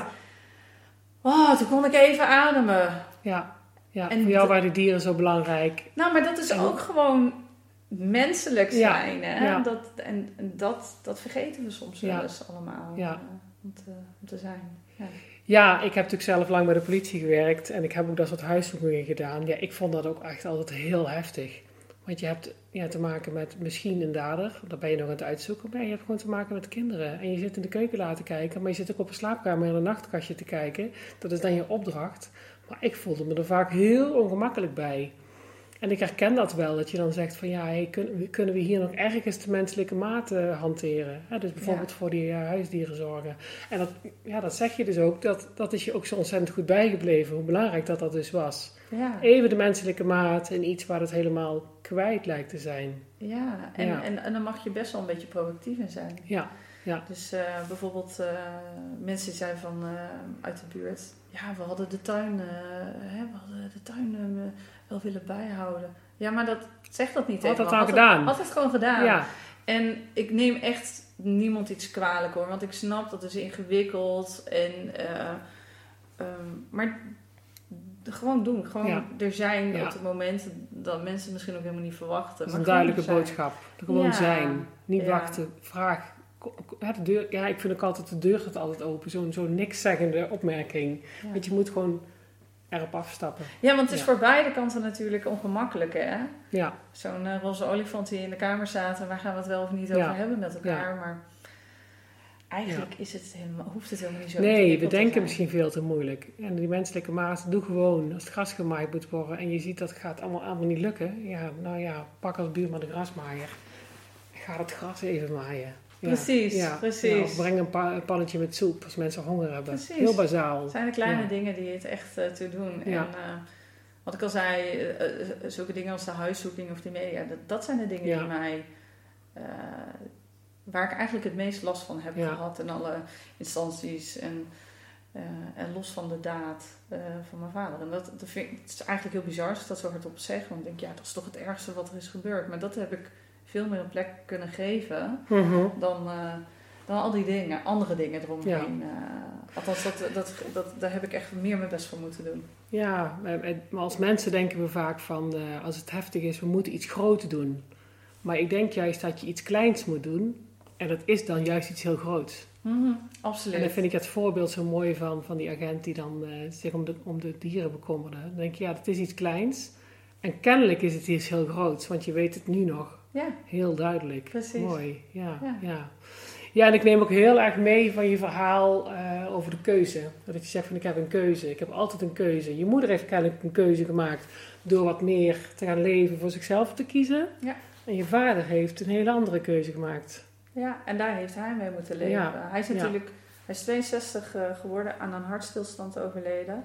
Oh, toen kon ik even ademen.
Ja, ja.
En
voor jou
d-
waren de dieren zo belangrijk.
Nou, maar dat is
en...
ook gewoon menselijk zijn.
Ja.
Hè?
Ja.
Dat, en en dat, dat vergeten we soms wel
Ja.
eens allemaal.
Ja.
Uh, om, te, om te zijn. Ja.
Ja, ik heb natuurlijk zelf lang bij de politie gewerkt. En ik heb ook dat soort huiszoekingen gedaan. Ja, ik vond dat ook echt altijd heel heftig. Want je hebt ja, te maken met misschien een dader. Daar ben je nog aan het uitzoeken. Maar je hebt gewoon te maken met kinderen. En je zit in de keuken laten kijken. Maar je zit ook op een slaapkamer in een nachtkastje te kijken. Dat is dan je opdracht. Maar ik voelde me er vaak heel ongemakkelijk bij. En ik herken dat wel. Dat je dan zegt van ja, hey, kun, kunnen we hier nog ergens de menselijke maat uh, hanteren? Hè? Dus bijvoorbeeld ja. voor die uh, huisdieren zorgen. En dat, ja, dat zeg je dus ook. Dat, dat is je ook zo ontzettend goed bijgebleven. Hoe belangrijk dat dat dus was.
Ja.
Even de menselijke maat in iets waar het helemaal kwijt lijkt te zijn.
Ja, en,
ja.
En, en dan mag je best wel een beetje proactief in zijn.
Ja, ja.
Dus uh, bijvoorbeeld uh, mensen die zijn van uh, uit de buurt. Ja, we hadden de tuin, uh, hè, we hadden de tuin uh, wel willen bijhouden. Ja, maar dat zeg dat niet
Had
tegen
dat
me.
al gedaan?
Had het gewoon gedaan.
Ja.
En ik neem echt niemand iets kwalijk hoor. Want ik snap dat is ingewikkeld. En, uh, um, maar gewoon doen. Gewoon
ja.
er zijn
ja.
op het moment dat mensen misschien ook helemaal niet verwachten.
Dat is
maar
een duidelijke
zijn.
boodschap. Er gewoon
ja.
zijn. Niet
ja.
wachten. Vraag. Ja, de deur, ja, ik vind ook altijd de deur gaat altijd open. Zo'n zo niks zeggende opmerking.
Ja.
Want je moet gewoon erop afstappen.
Ja, want het is
ja.
voor beide kanten natuurlijk ongemakkelijk, hè?
Ja.
Zo'n uh, roze olifant die in de kamer staat en waar gaan we het wel of niet over
ja.
hebben met elkaar.
Ja.
Maar eigenlijk ja. is het helemaal, hoeft het helemaal niet zo
Nee, we denken misschien veel te moeilijk. En die menselijke maat, doe gewoon. Als het gras gemaaid moet worden en je ziet dat het gaat allemaal, allemaal niet lukken. Ja, nou ja, pak als buurman de grasmaaier. Ga het gras even maaien. Ja.
Precies,
ja.
precies.
Ja, of breng een, pa- een pannetje met soep als mensen honger hebben.
Precies.
Heel bazaal.
Het zijn de kleine
ja.
dingen die het echt uh, toe doen.
Ja.
En uh, wat ik al zei, uh, uh, zulke dingen als de huiszoeking of die media, dat, dat zijn de dingen
ja.
die mij, uh, waar ik eigenlijk het meest last van heb
ja.
gehad in alle instanties en, uh, en los van de daad uh, van mijn vader. En dat, dat vind ik, het is eigenlijk heel bizar als ik dat zo hardop zeg, want ik denk, ja, dat is toch het ergste wat er is gebeurd. Maar dat heb ik veel meer een plek kunnen geven
mm-hmm.
dan, uh, dan al die dingen, andere dingen eromheen.
Ja.
Uh, althans, dat, dat, dat, daar heb ik echt meer mijn best voor moeten doen.
Ja, maar als mensen denken we vaak van, uh, als het heftig is, we moeten iets groter doen. Maar ik denk juist dat je iets kleins moet doen. En dat is dan juist iets heel groots.
Mm-hmm, absoluut.
En dan vind ik het voorbeeld zo mooi van, van die agent die dan uh, zich om de, om de dieren bekommerde. Dan denk je, ja, dat is iets kleins. En kennelijk is het iets heel groots, want je weet het nu nog.
Ja.
Heel duidelijk.
Precies.
Mooi, ja,
Ja.
ja. Ja, en ik neem ook heel erg mee van je verhaal uh, over de keuze. Dat je zegt van, ik heb een keuze. Ik heb altijd een keuze. Je moeder heeft kennelijk een keuze gemaakt door wat meer te gaan leven voor zichzelf te kiezen.
Ja.
En je vader heeft een hele andere keuze gemaakt.
Ja, en daar heeft hij mee moeten leven.
Ja.
Hij is natuurlijk hij is tweeënzestig uh, geworden, aan een hartstilstand overleden.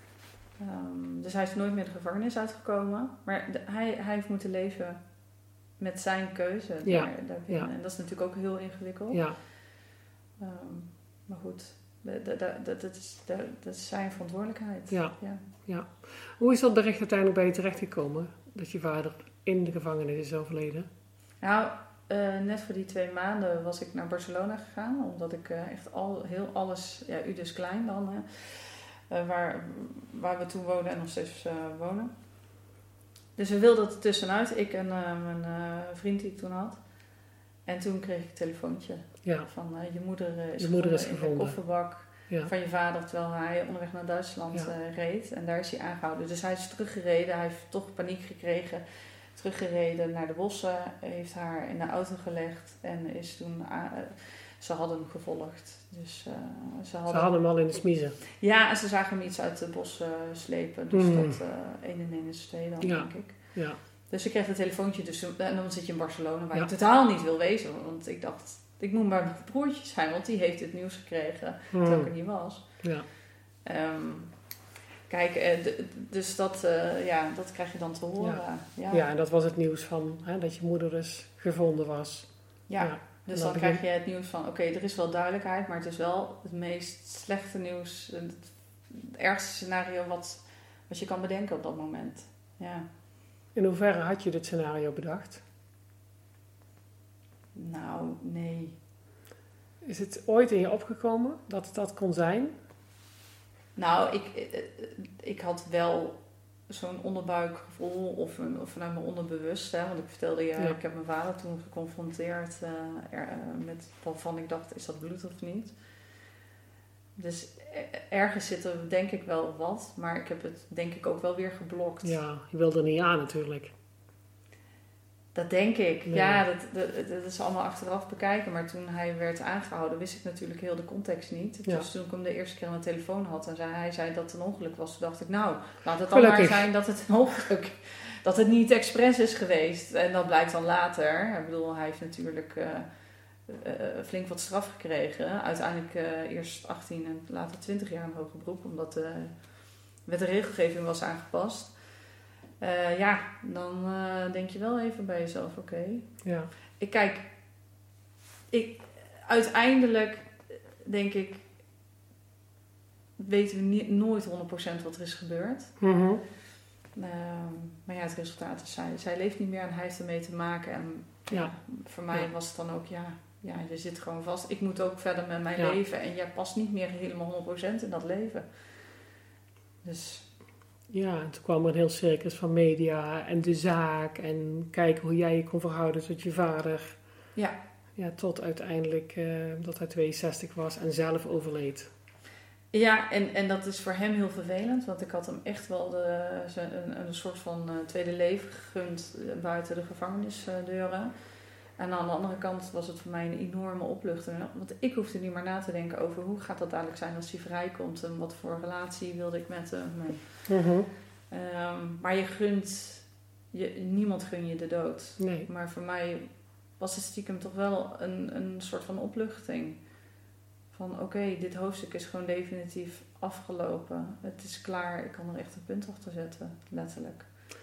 Um, dus hij is nooit meer de gevangenis uitgekomen. Maar de, hij, hij heeft moeten leven met zijn keuze
Ja.
daar, daarbinnen.
Ja.
En dat is natuurlijk ook heel ingewikkeld.
Ja.
Um, maar goed, dat, dat, dat, dat, is, dat, dat is zijn verantwoordelijkheid.
Ja.
Ja.
Ja. Hoe is dat bericht uiteindelijk bij je terechtgekomen? Dat je vader in de gevangenis is overleden?
Nou, uh, net voor die twee maanden was ik naar Barcelona gegaan. Omdat ik uh, echt al, heel alles, ja, u dus klein dan, uh, waar, waar we toen woonden en nog steeds uh, wonen. Dus we wilden er tussenuit, ik en uh, mijn uh, vriend die ik toen had. En toen kreeg ik een telefoontje
Ja.
van uh, je moeder uh, is,
je moeder is
in
gevonden
de kofferbak
ja.
van je vader, terwijl hij onderweg naar Duitsland
Ja.
uh, reed. En daar is hij aangehouden. Dus hij is teruggereden, hij heeft toch paniek gekregen. Teruggereden naar de bossen, heeft haar in de auto gelegd en is toen... Uh, ze hadden hem gevolgd. Dus, uh, ze, hadden...
Ze hadden hem al in de smiezen.
Ja, en ze zagen hem iets uit het bos uh, slepen. Dus
Mm.
tot uh, één en één is twee dan,
Ja.
denk ik.
Ja.
Dus ik kreeg een telefoontje. Dus, en dan zit je in Barcelona, waar
Ja.
ik totaal niet wil wezen. Want ik dacht, ik moet maar mijn broertje zijn. Want die heeft het nieuws gekregen,
Mm.
terwijl ik er niet was.
Ja.
Um, Kijk, uh, d- dus dat, uh, ja, dat krijg je dan te horen.
Ja,
ja.
ja en dat was het nieuws van hè, dat je moeder dus gevonden was.
Ja,
ja.
dus dan, dan krijg je het nieuws van, oké, okay, er is wel duidelijkheid, maar het is wel het meest slechte nieuws, het, het ergste scenario wat, wat je kan bedenken op dat moment. Ja.
In hoeverre had je dit scenario bedacht?
Nou, nee.
Is het ooit in je opgekomen dat het dat kon zijn?
Nou, ik, ik had wel zo'n onderbuikgevoel of, een, of vanuit mijn onderbewust. Hè, want ik vertelde je, ja. ik heb mijn vader toen geconfronteerd uh, er, uh, met waarvan ik dacht, is dat bloed of niet? Dus ergens zit er denk ik wel wat, maar ik heb het denk ik ook wel weer geblokt.
Ja, je wilde er niet aan natuurlijk.
Dat denk ik.
Nee.
Ja, dat, dat, dat is allemaal achteraf bekijken. Maar toen hij werd aangehouden, wist ik natuurlijk heel de context niet. Ja. Dus toen ik hem de eerste keer aan de telefoon had en zei, hij zei dat het een ongeluk was, toen dacht ik, nou, laat het dan maar zijn dat het een ongeluk, dat het niet expres is geweest. En dat blijkt dan later. Ik bedoel, hij heeft natuurlijk uh, uh, flink wat straf gekregen. Uiteindelijk uh, eerst achttien en later twintig jaar in hoger beroep, omdat de wet en regelgeving was aangepast. Uh, ja, dan uh, denk je wel even bij jezelf, oké. Okay.
Ja.
Ik kijk, ik, uiteindelijk denk ik, weten we niet, nooit honderd procent wat er is gebeurd.
Mm-hmm.
Uh, maar ja, het resultaat is, zij, zij leeft niet meer en hij heeft ermee te maken. En
ja.
Ja, voor mij
ja.
was het dan ook, ja, ja, je zit gewoon vast. Ik moet ook verder met mijn
ja.
leven en jij past niet meer helemaal honderd procent in dat leven. Dus...
Ja, en toen kwam er een heel circus van media en de zaak en kijken hoe jij je kon verhouden tot je vader.
Ja.
Ja, tot uiteindelijk uh, dat hij tweeënzestig was en zelf overleed.
Ja, en, en dat is voor hem heel vervelend, want ik had hem echt wel de, een, een soort van uh, tweede leven gegund buiten de gevangenisdeuren. En aan de andere kant was het voor mij een enorme opluchting. Want ik hoefde niet meer na te denken over hoe gaat dat dadelijk zijn als hij vrijkomt. En wat voor relatie wilde ik met hem.
Mm-hmm.
Um, maar je gunt, je, niemand gun je de dood.
Nee.
Maar voor mij was het stiekem toch wel een, een soort van opluchting. Van oké, okay, dit hoofdstuk is gewoon definitief afgelopen. Het is klaar, ik kan er echt een punt achter zetten, letterlijk.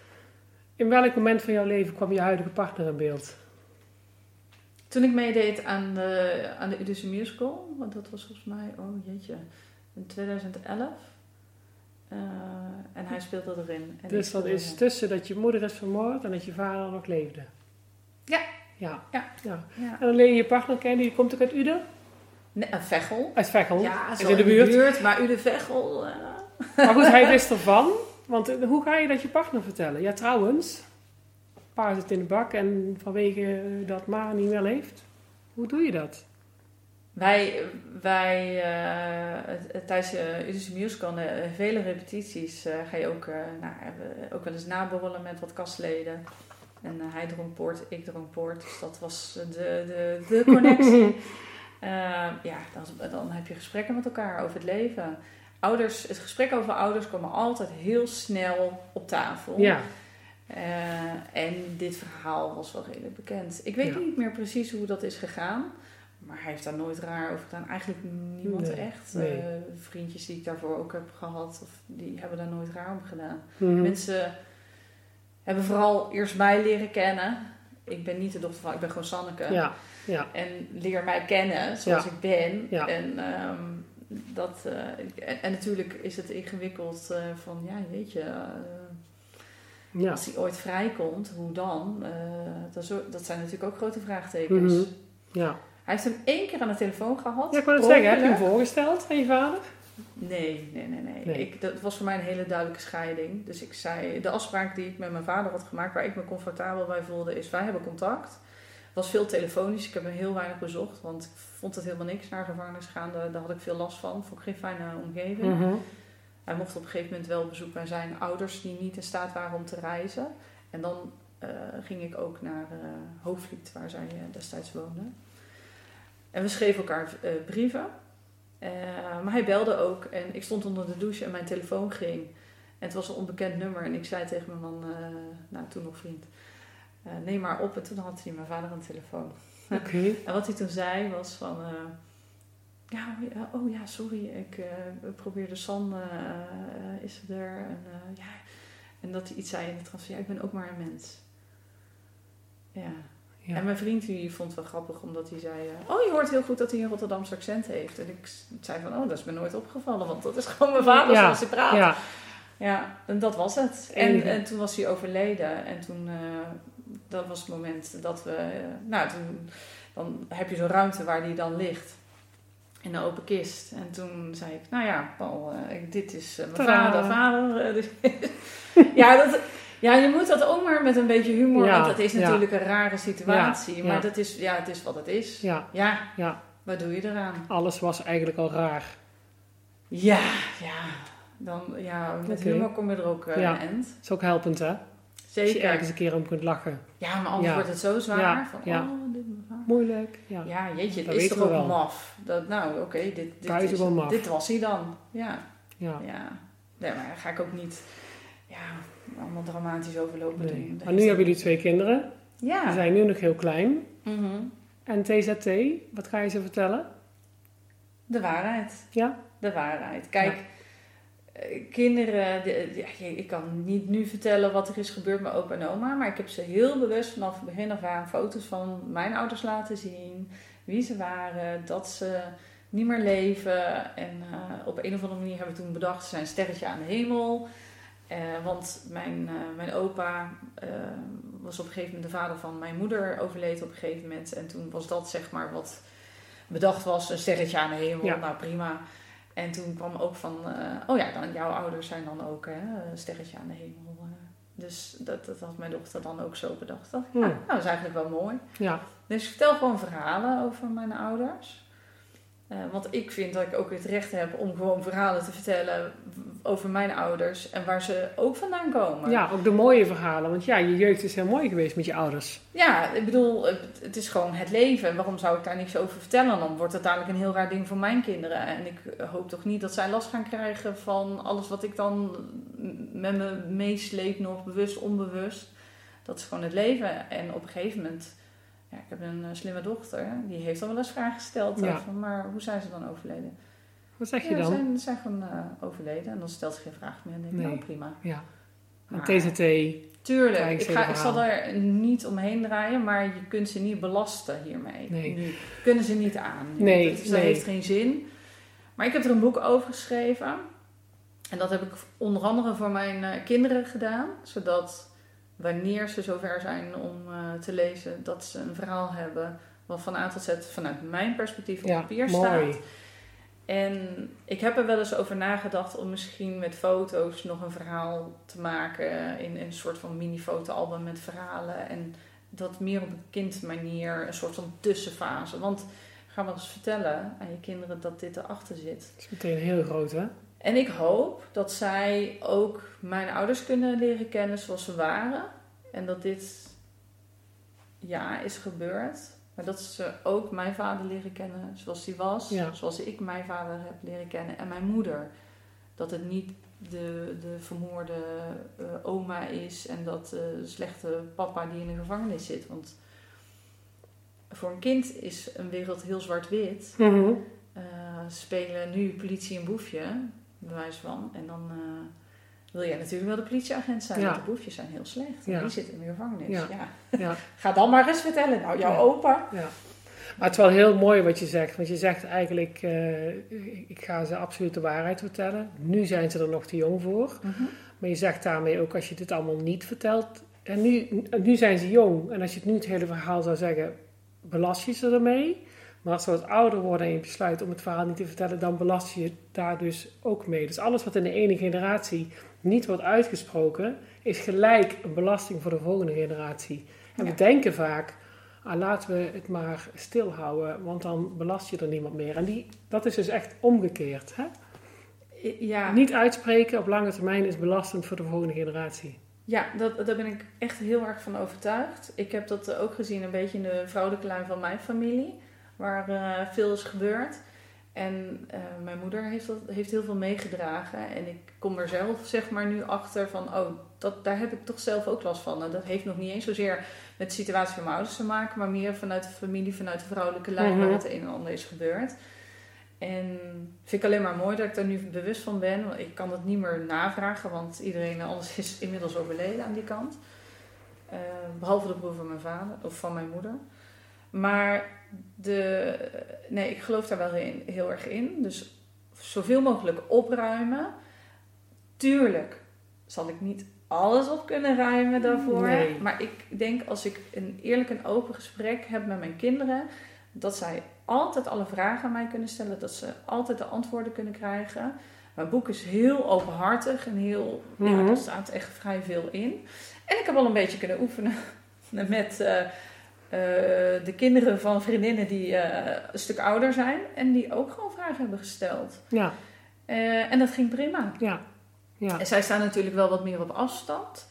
In welk moment van jouw leven kwam je huidige partner in beeld?
Toen ik meedeed aan de, aan de Udisse Musical, want dat was volgens mij, oh jeetje, in tweeduizend elf. Uh, en hij speelde erin. En
dus dat is erin. Tussen dat je moeder is vermoord en dat je vader nog leefde?
Ja.
Ja.
ja.
ja.
ja.
En dan leer je je partner kennen, die komt ook uit Uden?
Nee, uit Veghel.
Uit Veghel?
Ja,
is in de buurt.
de buurt, maar Uden-Veghel... Uh.
Maar goed, hij wist ervan. Want hoe ga je dat je partner vertellen? Ja, trouwens... Pa zit in de bak en vanwege dat Ma niet meer leeft. Hoe doe je dat?
Wij, wij uh, tijdens de Udisse Musical, uh, vele repetities, uh, ga je ook, uh, nou, ook wel eens naborrelen met wat kastleden. En uh, hij dronk poort, ik dronk poort. Dus dat was de, de, de connectie. uh, ja, dan, dan heb je gesprekken met elkaar over het leven. Ouders, het gesprek over ouders komen altijd heel snel op tafel.
Ja.
Uh, en dit verhaal was wel redelijk bekend. Ik weet ja. niet meer precies hoe dat is gegaan. Maar hij heeft daar nooit raar over gedaan. Eigenlijk niemand
nee,
echt.
Nee.
Uh, vriendjes die ik daarvoor ook heb gehad. Of die hebben daar nooit raar om gedaan.
Mm-hmm.
Mensen hebben vooral eerst mij leren kennen. Ik ben niet de dochter van... Ik ben gewoon Sanneke.
Ja, ja.
En leer mij kennen zoals
ja.
ik ben.
Ja.
En... Um, dat, uh, en, en natuurlijk is het ingewikkeld uh, van... Ja, weet je... Uh,
Ja.
Als hij ooit vrijkomt, hoe dan? Uh, dat, is ook, dat zijn natuurlijk ook grote vraagtekens.
Mm-hmm. Ja.
Hij heeft hem één keer aan de telefoon gehad.
Ja, ik wou het zeggen, heb je hem voorgesteld aan je vader?
Nee, nee, nee. nee.
nee.
Ik, dat was voor mij een hele duidelijke scheiding. Dus ik zei, de afspraak die ik met mijn vader had gemaakt, waar ik me comfortabel bij voelde, is wij hebben contact. Het was veel telefonisch, ik heb hem heel weinig bezocht, want ik vond het helemaal niks naar gevangenis gaan. Daar, daar had ik veel last van, vond ik geen fijne omgeving.
Mm-hmm.
Hij mocht op een gegeven moment wel op bezoek bij zijn ouders die niet in staat waren om te reizen. En dan uh, ging ik ook naar uh, Hoofdvliet, waar zij uh, destijds woonden. En we schreven elkaar uh, brieven. Uh, maar hij belde ook en ik stond onder de douche en mijn telefoon ging. En het was een onbekend nummer en ik zei tegen mijn man, uh, nou toen nog vriend, uh, neem maar op. En toen had hij mijn vader aan de telefoon.
Okay.
En wat hij toen zei was van... Uh, Ja, ja, oh ja, sorry, ik uh, probeerde San, uh, uh, is er. En, uh, ja. en dat hij iets zei in de trans van, ja, ik ben ook maar een mens. Ja. ja. En mijn vriend die vond het wel grappig, omdat hij zei, uh, oh, je hoort heel goed dat hij een Rotterdamse accent heeft. En ik zei van, oh, dat is me nooit opgevallen, want dat is gewoon mijn vader ja. zoals hij praat. Ja. Ja, en dat was het. En, en toen was hij overleden. En toen, uh, dat was het moment dat we, uh, nou, toen, dan heb je zo'n ruimte waar die dan ligt. In een open kist. En toen zei ik, nou ja, Paul, uh, dit is uh, mijn Tadaa. vader, vader. Uh, dus ja, dat, ja, je moet dat ook maar met een beetje humor, ja, want het is natuurlijk ja. een rare situatie. Ja, maar ja. Dat is, ja, het is wat het is. Ja. Ja. ja, wat doe je eraan?
Alles was eigenlijk al raar.
Ja, ja. Dan, ja, met okay. humor kom je er ook uh, ja. een eind.
Is ook helpend, hè?
Zeker.
Als je ergens een keer om kunt lachen.
Ja, maar anders ja. wordt het zo zwaar. Ja. Van,
ja.
oh, dit
moeilijk. Ja,
ja jeetje, het is toch ook wel. maf. Dat, nou, oké, okay, dit, dit, is, dit was hij dan. Ja. Ja. ja. Nee, maar daar ga ik ook niet ja, allemaal dramatisch overlopen nee. doen.
Maar nu hebben jullie twee kinderen.
Ja.
Ze zijn nu nog heel klein.
Mm-hmm.
En T Z T, wat ga je ze vertellen?
De waarheid.
Ja?
De waarheid. Kijk... Ja. Kinderen, ja, ik kan niet nu vertellen wat er is gebeurd met opa en oma, maar ik heb ze heel bewust vanaf het begin af aan foto's van mijn ouders laten zien, wie ze waren, dat ze niet meer leven. En uh, op een of andere manier hebben we toen bedacht, ze zijn een sterretje aan de hemel. Uh, want mijn, uh, mijn opa uh, was op een gegeven moment de vader van mijn moeder, overleed op een gegeven moment. En toen was dat zeg maar wat bedacht was, een sterretje aan de hemel, ja. Nou prima. En toen kwam ook van, uh, oh ja, dan, jouw ouders zijn dan ook hè, een sterretje aan de hemel. Uh, dus dat, dat had mijn dochter dan ook zo bedacht. Dat, ja. Ja, nou, dat is eigenlijk wel mooi.
Ja.
Dus ik vertel gewoon verhalen over mijn ouders. Uh, want ik vind dat ik ook het recht heb om gewoon verhalen te vertellen over mijn ouders. En waar ze ook vandaan komen.
Ja, ook de mooie verhalen. Want ja, je jeugd is heel mooi geweest met je ouders.
Ja, ik bedoel, het is gewoon het leven. Waarom zou ik daar niks over vertellen? Dan wordt het dadelijk een heel raar ding voor mijn kinderen. En ik hoop toch niet dat zij last gaan krijgen van alles wat ik dan met me meesleep nog, bewust, onbewust. Dat is gewoon het leven. En op een gegeven moment... Ja, ik heb een uh, slimme dochter, die heeft al wel eens vragen gesteld. Ja. Over, maar hoe zijn ze dan overleden?
Wat zeg je
ja,
dan?
Ze zijn, zijn gewoon uh, overleden en dan stelt ze geen vraag meer. En denk ik, nee. Nou prima.
Ja. En T Z T?
Tuurlijk, ik, ga, ik zal er niet omheen draaien, maar je kunt ze niet belasten hiermee.
Nee.
Nu kunnen ze niet aan.
Nee,
dus dat
nee.
heeft geen zin. Maar ik heb er een boek over geschreven. En dat heb ik onder andere voor mijn uh, kinderen gedaan. Zodat... wanneer ze zover zijn om uh, te lezen, dat ze een verhaal hebben wat van A tot Z vanuit mijn perspectief op
ja,
papier
mooi.
staat. En ik heb er wel eens over nagedacht om misschien met foto's nog een verhaal te maken in, in een soort van mini-fotoalbum met verhalen. En dat meer op een kindmanier, een soort van tussenfase. Want ga maar eens vertellen aan je kinderen dat dit erachter zit.
Dat is meteen heel groot, hè?
En ik hoop dat zij ook mijn ouders kunnen leren kennen zoals ze waren. En dat dit ja is gebeurd. Maar dat ze ook mijn vader leren kennen zoals hij was.
Ja.
Zoals ik mijn vader heb leren kennen. En mijn moeder. Dat het niet de, de vermoorde uh, oma is. En dat de slechte papa die in de gevangenis zit. Want voor een kind is een wereld heel zwart-wit.
Mm-hmm.
Uh, spelen nu politie en boefje. Bewijs van. En dan uh, wil jij natuurlijk wel de politieagent zijn. Ja. Want de boefjes zijn heel slecht. En ja. die zitten in de gevangenis. Ja. Ja. Ja. Ga dan maar eens vertellen. Nou, jouw ja. opa.
Ja. Maar het is wel heel mooi wat je zegt. Want je zegt eigenlijk, uh, ik ga ze absoluut de waarheid vertellen. Nu zijn ze er nog te jong voor. Mm-hmm. Maar je zegt daarmee ook, als je dit allemaal niet vertelt. En nu, nu zijn ze jong. En als je het nu het hele verhaal zou zeggen, belast je ze ermee. Maar als ze wat ouder worden en je besluit om het verhaal niet te vertellen, dan belast je daar dus ook mee. Dus alles wat in de ene generatie niet wordt uitgesproken, is gelijk een belasting voor de volgende generatie. En ja. we denken vaak, ah, laten we het maar stilhouden, want dan belast je er niemand meer. En die, dat is dus echt omgekeerd. Hè?
Ja.
Niet uitspreken op lange termijn is belastend voor de volgende generatie.
Ja, dat, daar ben ik echt heel erg van overtuigd. Ik heb dat ook gezien een beetje in de vrouwelijke lijn van mijn familie. Waar uh, veel is gebeurd. En uh, mijn moeder heeft, dat, heeft heel veel meegedragen. En ik kom er zelf zeg maar nu achter van... oh, dat, daar heb ik toch zelf ook last van. En dat heeft nog niet eens zozeer met de situatie van mijn ouders te maken... maar meer vanuit de familie, vanuit de vrouwelijke lijn... Mm-hmm. waar het een en ander is gebeurd. En vind ik alleen maar mooi dat ik daar nu bewust van ben. Want ik kan het niet meer navragen, want iedereen, alles is inmiddels overleden aan die kant. Uh, behalve de broer van mijn vader, of van mijn moeder. Maar de, nee, ik geloof daar wel in, heel erg in. Dus zoveel mogelijk opruimen. Tuurlijk zal ik niet alles op kunnen ruimen daarvoor.
Nee.
Maar ik denk als ik een eerlijk en open gesprek heb met mijn kinderen, dat zij altijd alle vragen aan mij kunnen stellen. Dat ze altijd de antwoorden kunnen krijgen. Mijn boek is heel openhartig en heel, mm-hmm. ja, er staat echt vrij veel in. En ik heb al een beetje kunnen oefenen met uh, uh, de kinderen van vriendinnen die uh, een stuk ouder zijn. En die ook gewoon vragen hebben gesteld.
Ja.
Uh, en dat ging prima.
Ja. Ja.
En zij staan natuurlijk wel wat meer op afstand.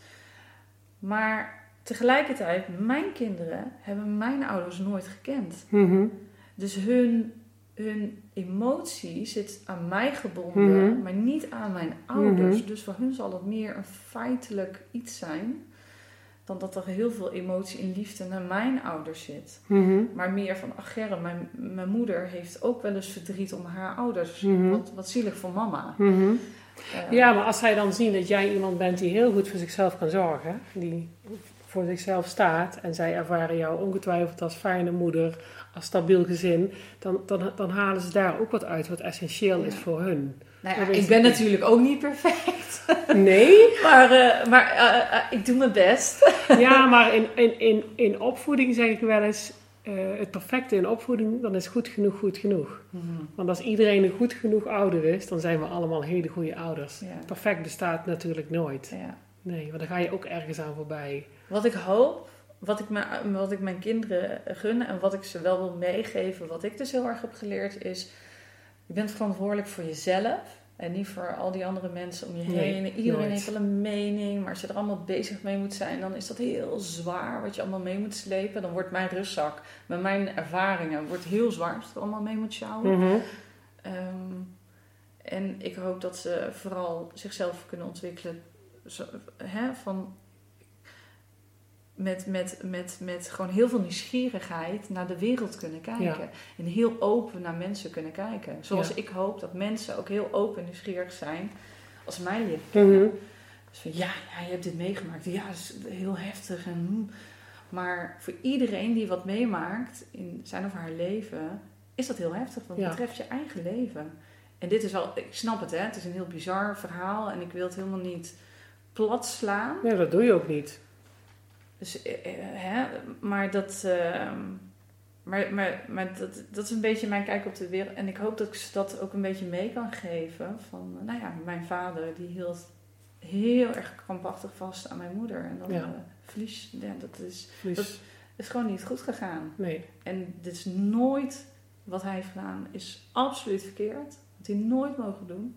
Maar tegelijkertijd, mijn kinderen hebben mijn ouders nooit gekend.
Mm-hmm.
Dus hun, hun emotie zit aan mij gebonden,
mm-hmm.
maar niet aan mijn ouders.
Mm-hmm.
Dus voor hun zal het meer een feitelijk iets zijn, dan dat er heel veel emotie en liefde naar mijn ouders zit.
Mm-hmm.
Maar meer van, ach Gerre, mijn, mijn moeder heeft ook wel eens verdriet om haar ouders.
Mm-hmm.
Wat, wat zielig voor mama.
Mm-hmm.
Uh,
ja, maar als zij dan zien dat jij iemand bent die heel goed voor zichzelf kan zorgen, die voor zichzelf staat en zij ervaren jou ongetwijfeld als fijne moeder, als stabiel gezin, dan, dan, dan halen ze daar ook wat uit wat essentieel
ja.
is voor hun.
Nou ja, ik ben natuurlijk ook niet perfect.
Nee.
maar uh, maar uh, uh, ik doe mijn best.
Ja, maar in, in, in, in opvoeding zeg ik wel eens, uh, het perfecte in opvoeding, dan is goed genoeg goed genoeg.
Mm-hmm.
Want als iedereen een goed genoeg ouder is, dan zijn we allemaal hele goede ouders.
Ja.
Perfect bestaat natuurlijk nooit.
Ja.
Nee, want dan ga je ook ergens aan voorbij.
Wat ik hoop, wat ik, me, wat ik mijn kinderen gun en wat ik ze wel wil meegeven, wat ik dus heel erg heb geleerd is, je bent verantwoordelijk voor jezelf en niet voor al die andere mensen om je
Nee,
heen. Iedereen
nooit.
heeft wel een mening, maar als je er allemaal bezig mee moet zijn, dan is dat heel zwaar wat je allemaal mee moet slepen. Dan wordt mijn rugzak met mijn ervaringen wordt heel zwaar als je er allemaal mee moet sjouwen.
Mm-hmm.
Um, en ik hoop dat ze vooral zichzelf kunnen ontwikkelen. Zo, hè, van met, met, met, met gewoon heel veel nieuwsgierigheid naar de wereld kunnen kijken.
Ja.
En heel open naar mensen kunnen kijken. Zoals
Ja.
ik hoop dat mensen ook heel open en nieuwsgierig zijn als mij leren kennen.
Mm-hmm.
Dus van ja, ja, je hebt dit meegemaakt. Ja, dat is heel heftig. En, hm. Maar voor iedereen die wat meemaakt in zijn of haar leven, is dat heel heftig. Want het
Ja.
betreft je eigen leven. En dit is wel, ik snap het hè, het is een heel bizar verhaal. En ik wil het helemaal niet plat slaan.
Ja, dat doe je ook niet.
Dus, eh, eh, hè, maar dat, uh, maar, maar, maar dat, dat is een beetje mijn kijk op de wereld. En ik hoop dat ik ze dat ook een beetje mee kan geven. Van, nou ja, mijn vader die hield heel erg krampachtig vast aan mijn moeder. En dat
Ja.
uh, verlies, ja, dat is,
Dus,
dat is gewoon niet goed gegaan.
nee.
En dit is nooit, wat hij heeft gedaan, is absoluut verkeerd. Had hij nooit mogen doen.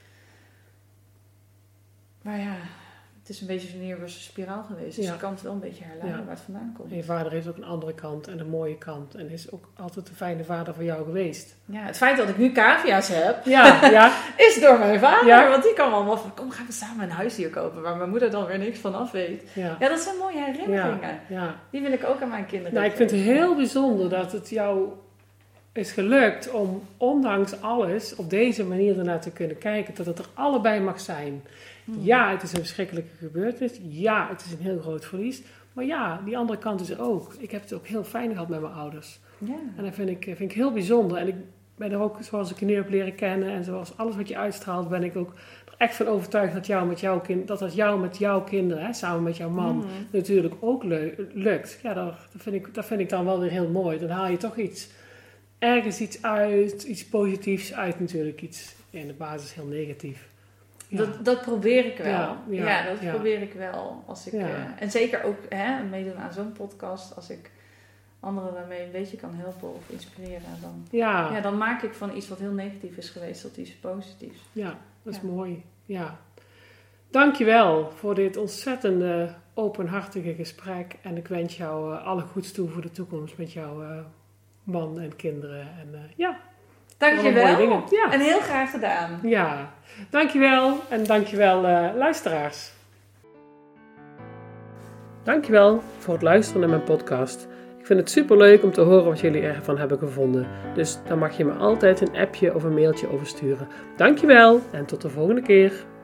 Maar ja, het is een beetje een neerwaartse spiraal geweest. Dus
Ja.
je kan het wel een beetje herleiden
Ja.
waar het vandaan komt.
En je vader heeft ook een andere kant en een mooie kant. En is ook altijd een fijne vader voor jou geweest.
Ja, het feit dat ik nu cavia's heb,
Ja, ja.
is door mijn vader.
Ja.
Want die kan allemaal van, kom gaan we samen een huisdier kopen. Waar mijn moeder dan weer niks van af weet.
Ja.
Ja, dat zijn mooie herinneringen.
Ja, ja.
Die wil ik ook aan mijn kinderen
Nou, ik vind het
geven.
heel bijzonder dat het jou is gelukt om ondanks alles op deze manier ernaar te kunnen kijken. Dat het er allebei mag zijn.
Hmm.
Ja, het is een verschrikkelijke gebeurtenis. Ja, het is een heel groot verlies. Maar ja, die andere kant is er ook. Ik heb het ook heel fijn gehad met mijn ouders.
Ja.
En dat vind ik, vind ik heel bijzonder. En ik ben er ook, zoals ik je nu heb leren kennen en zoals alles wat je uitstraalt, ben ik ook er echt van overtuigd dat, jou met jouw kind, dat dat jou met jouw kinderen, hè, samen met jouw man,
Mm.
natuurlijk ook le- lukt. Ja, dat, dat, vind ik, dat vind ik dan wel weer heel mooi. Dan haal je toch iets, ergens iets uit, iets positiefs uit natuurlijk. Iets in de basis heel negatief. Ja.
Dat, dat probeer ik wel.
Ja,
Ja,
ja,
dat
ja.
probeer ik wel. Als ik,
Ja.
uh, en zeker ook hè, meedoen aan zo'n podcast. Als ik anderen daarmee een beetje kan helpen of inspireren. Dan,
Ja,
ja, dan maak ik van iets wat heel negatief is geweest tot iets positiefs.
ja, dat is
Ja.
mooi. Ja. Dankjewel voor dit ontzettende openhartige gesprek. En ik wens jou uh, alle goeds toe voor de toekomst met jouw uh, man en kinderen. En uh, ja,
Dankjewel.
mooie dingen. Ja.
En heel graag gedaan.
ja, dankjewel en dankjewel uh, luisteraars. Dankjewel voor het luisteren naar mijn podcast. Ik vind vind het super leuk om te horen wat jullie ervan hebben gevonden. Dus dan mag je me altijd een appje of een mailtje over sturen. Dankjewel en tot de volgende keer.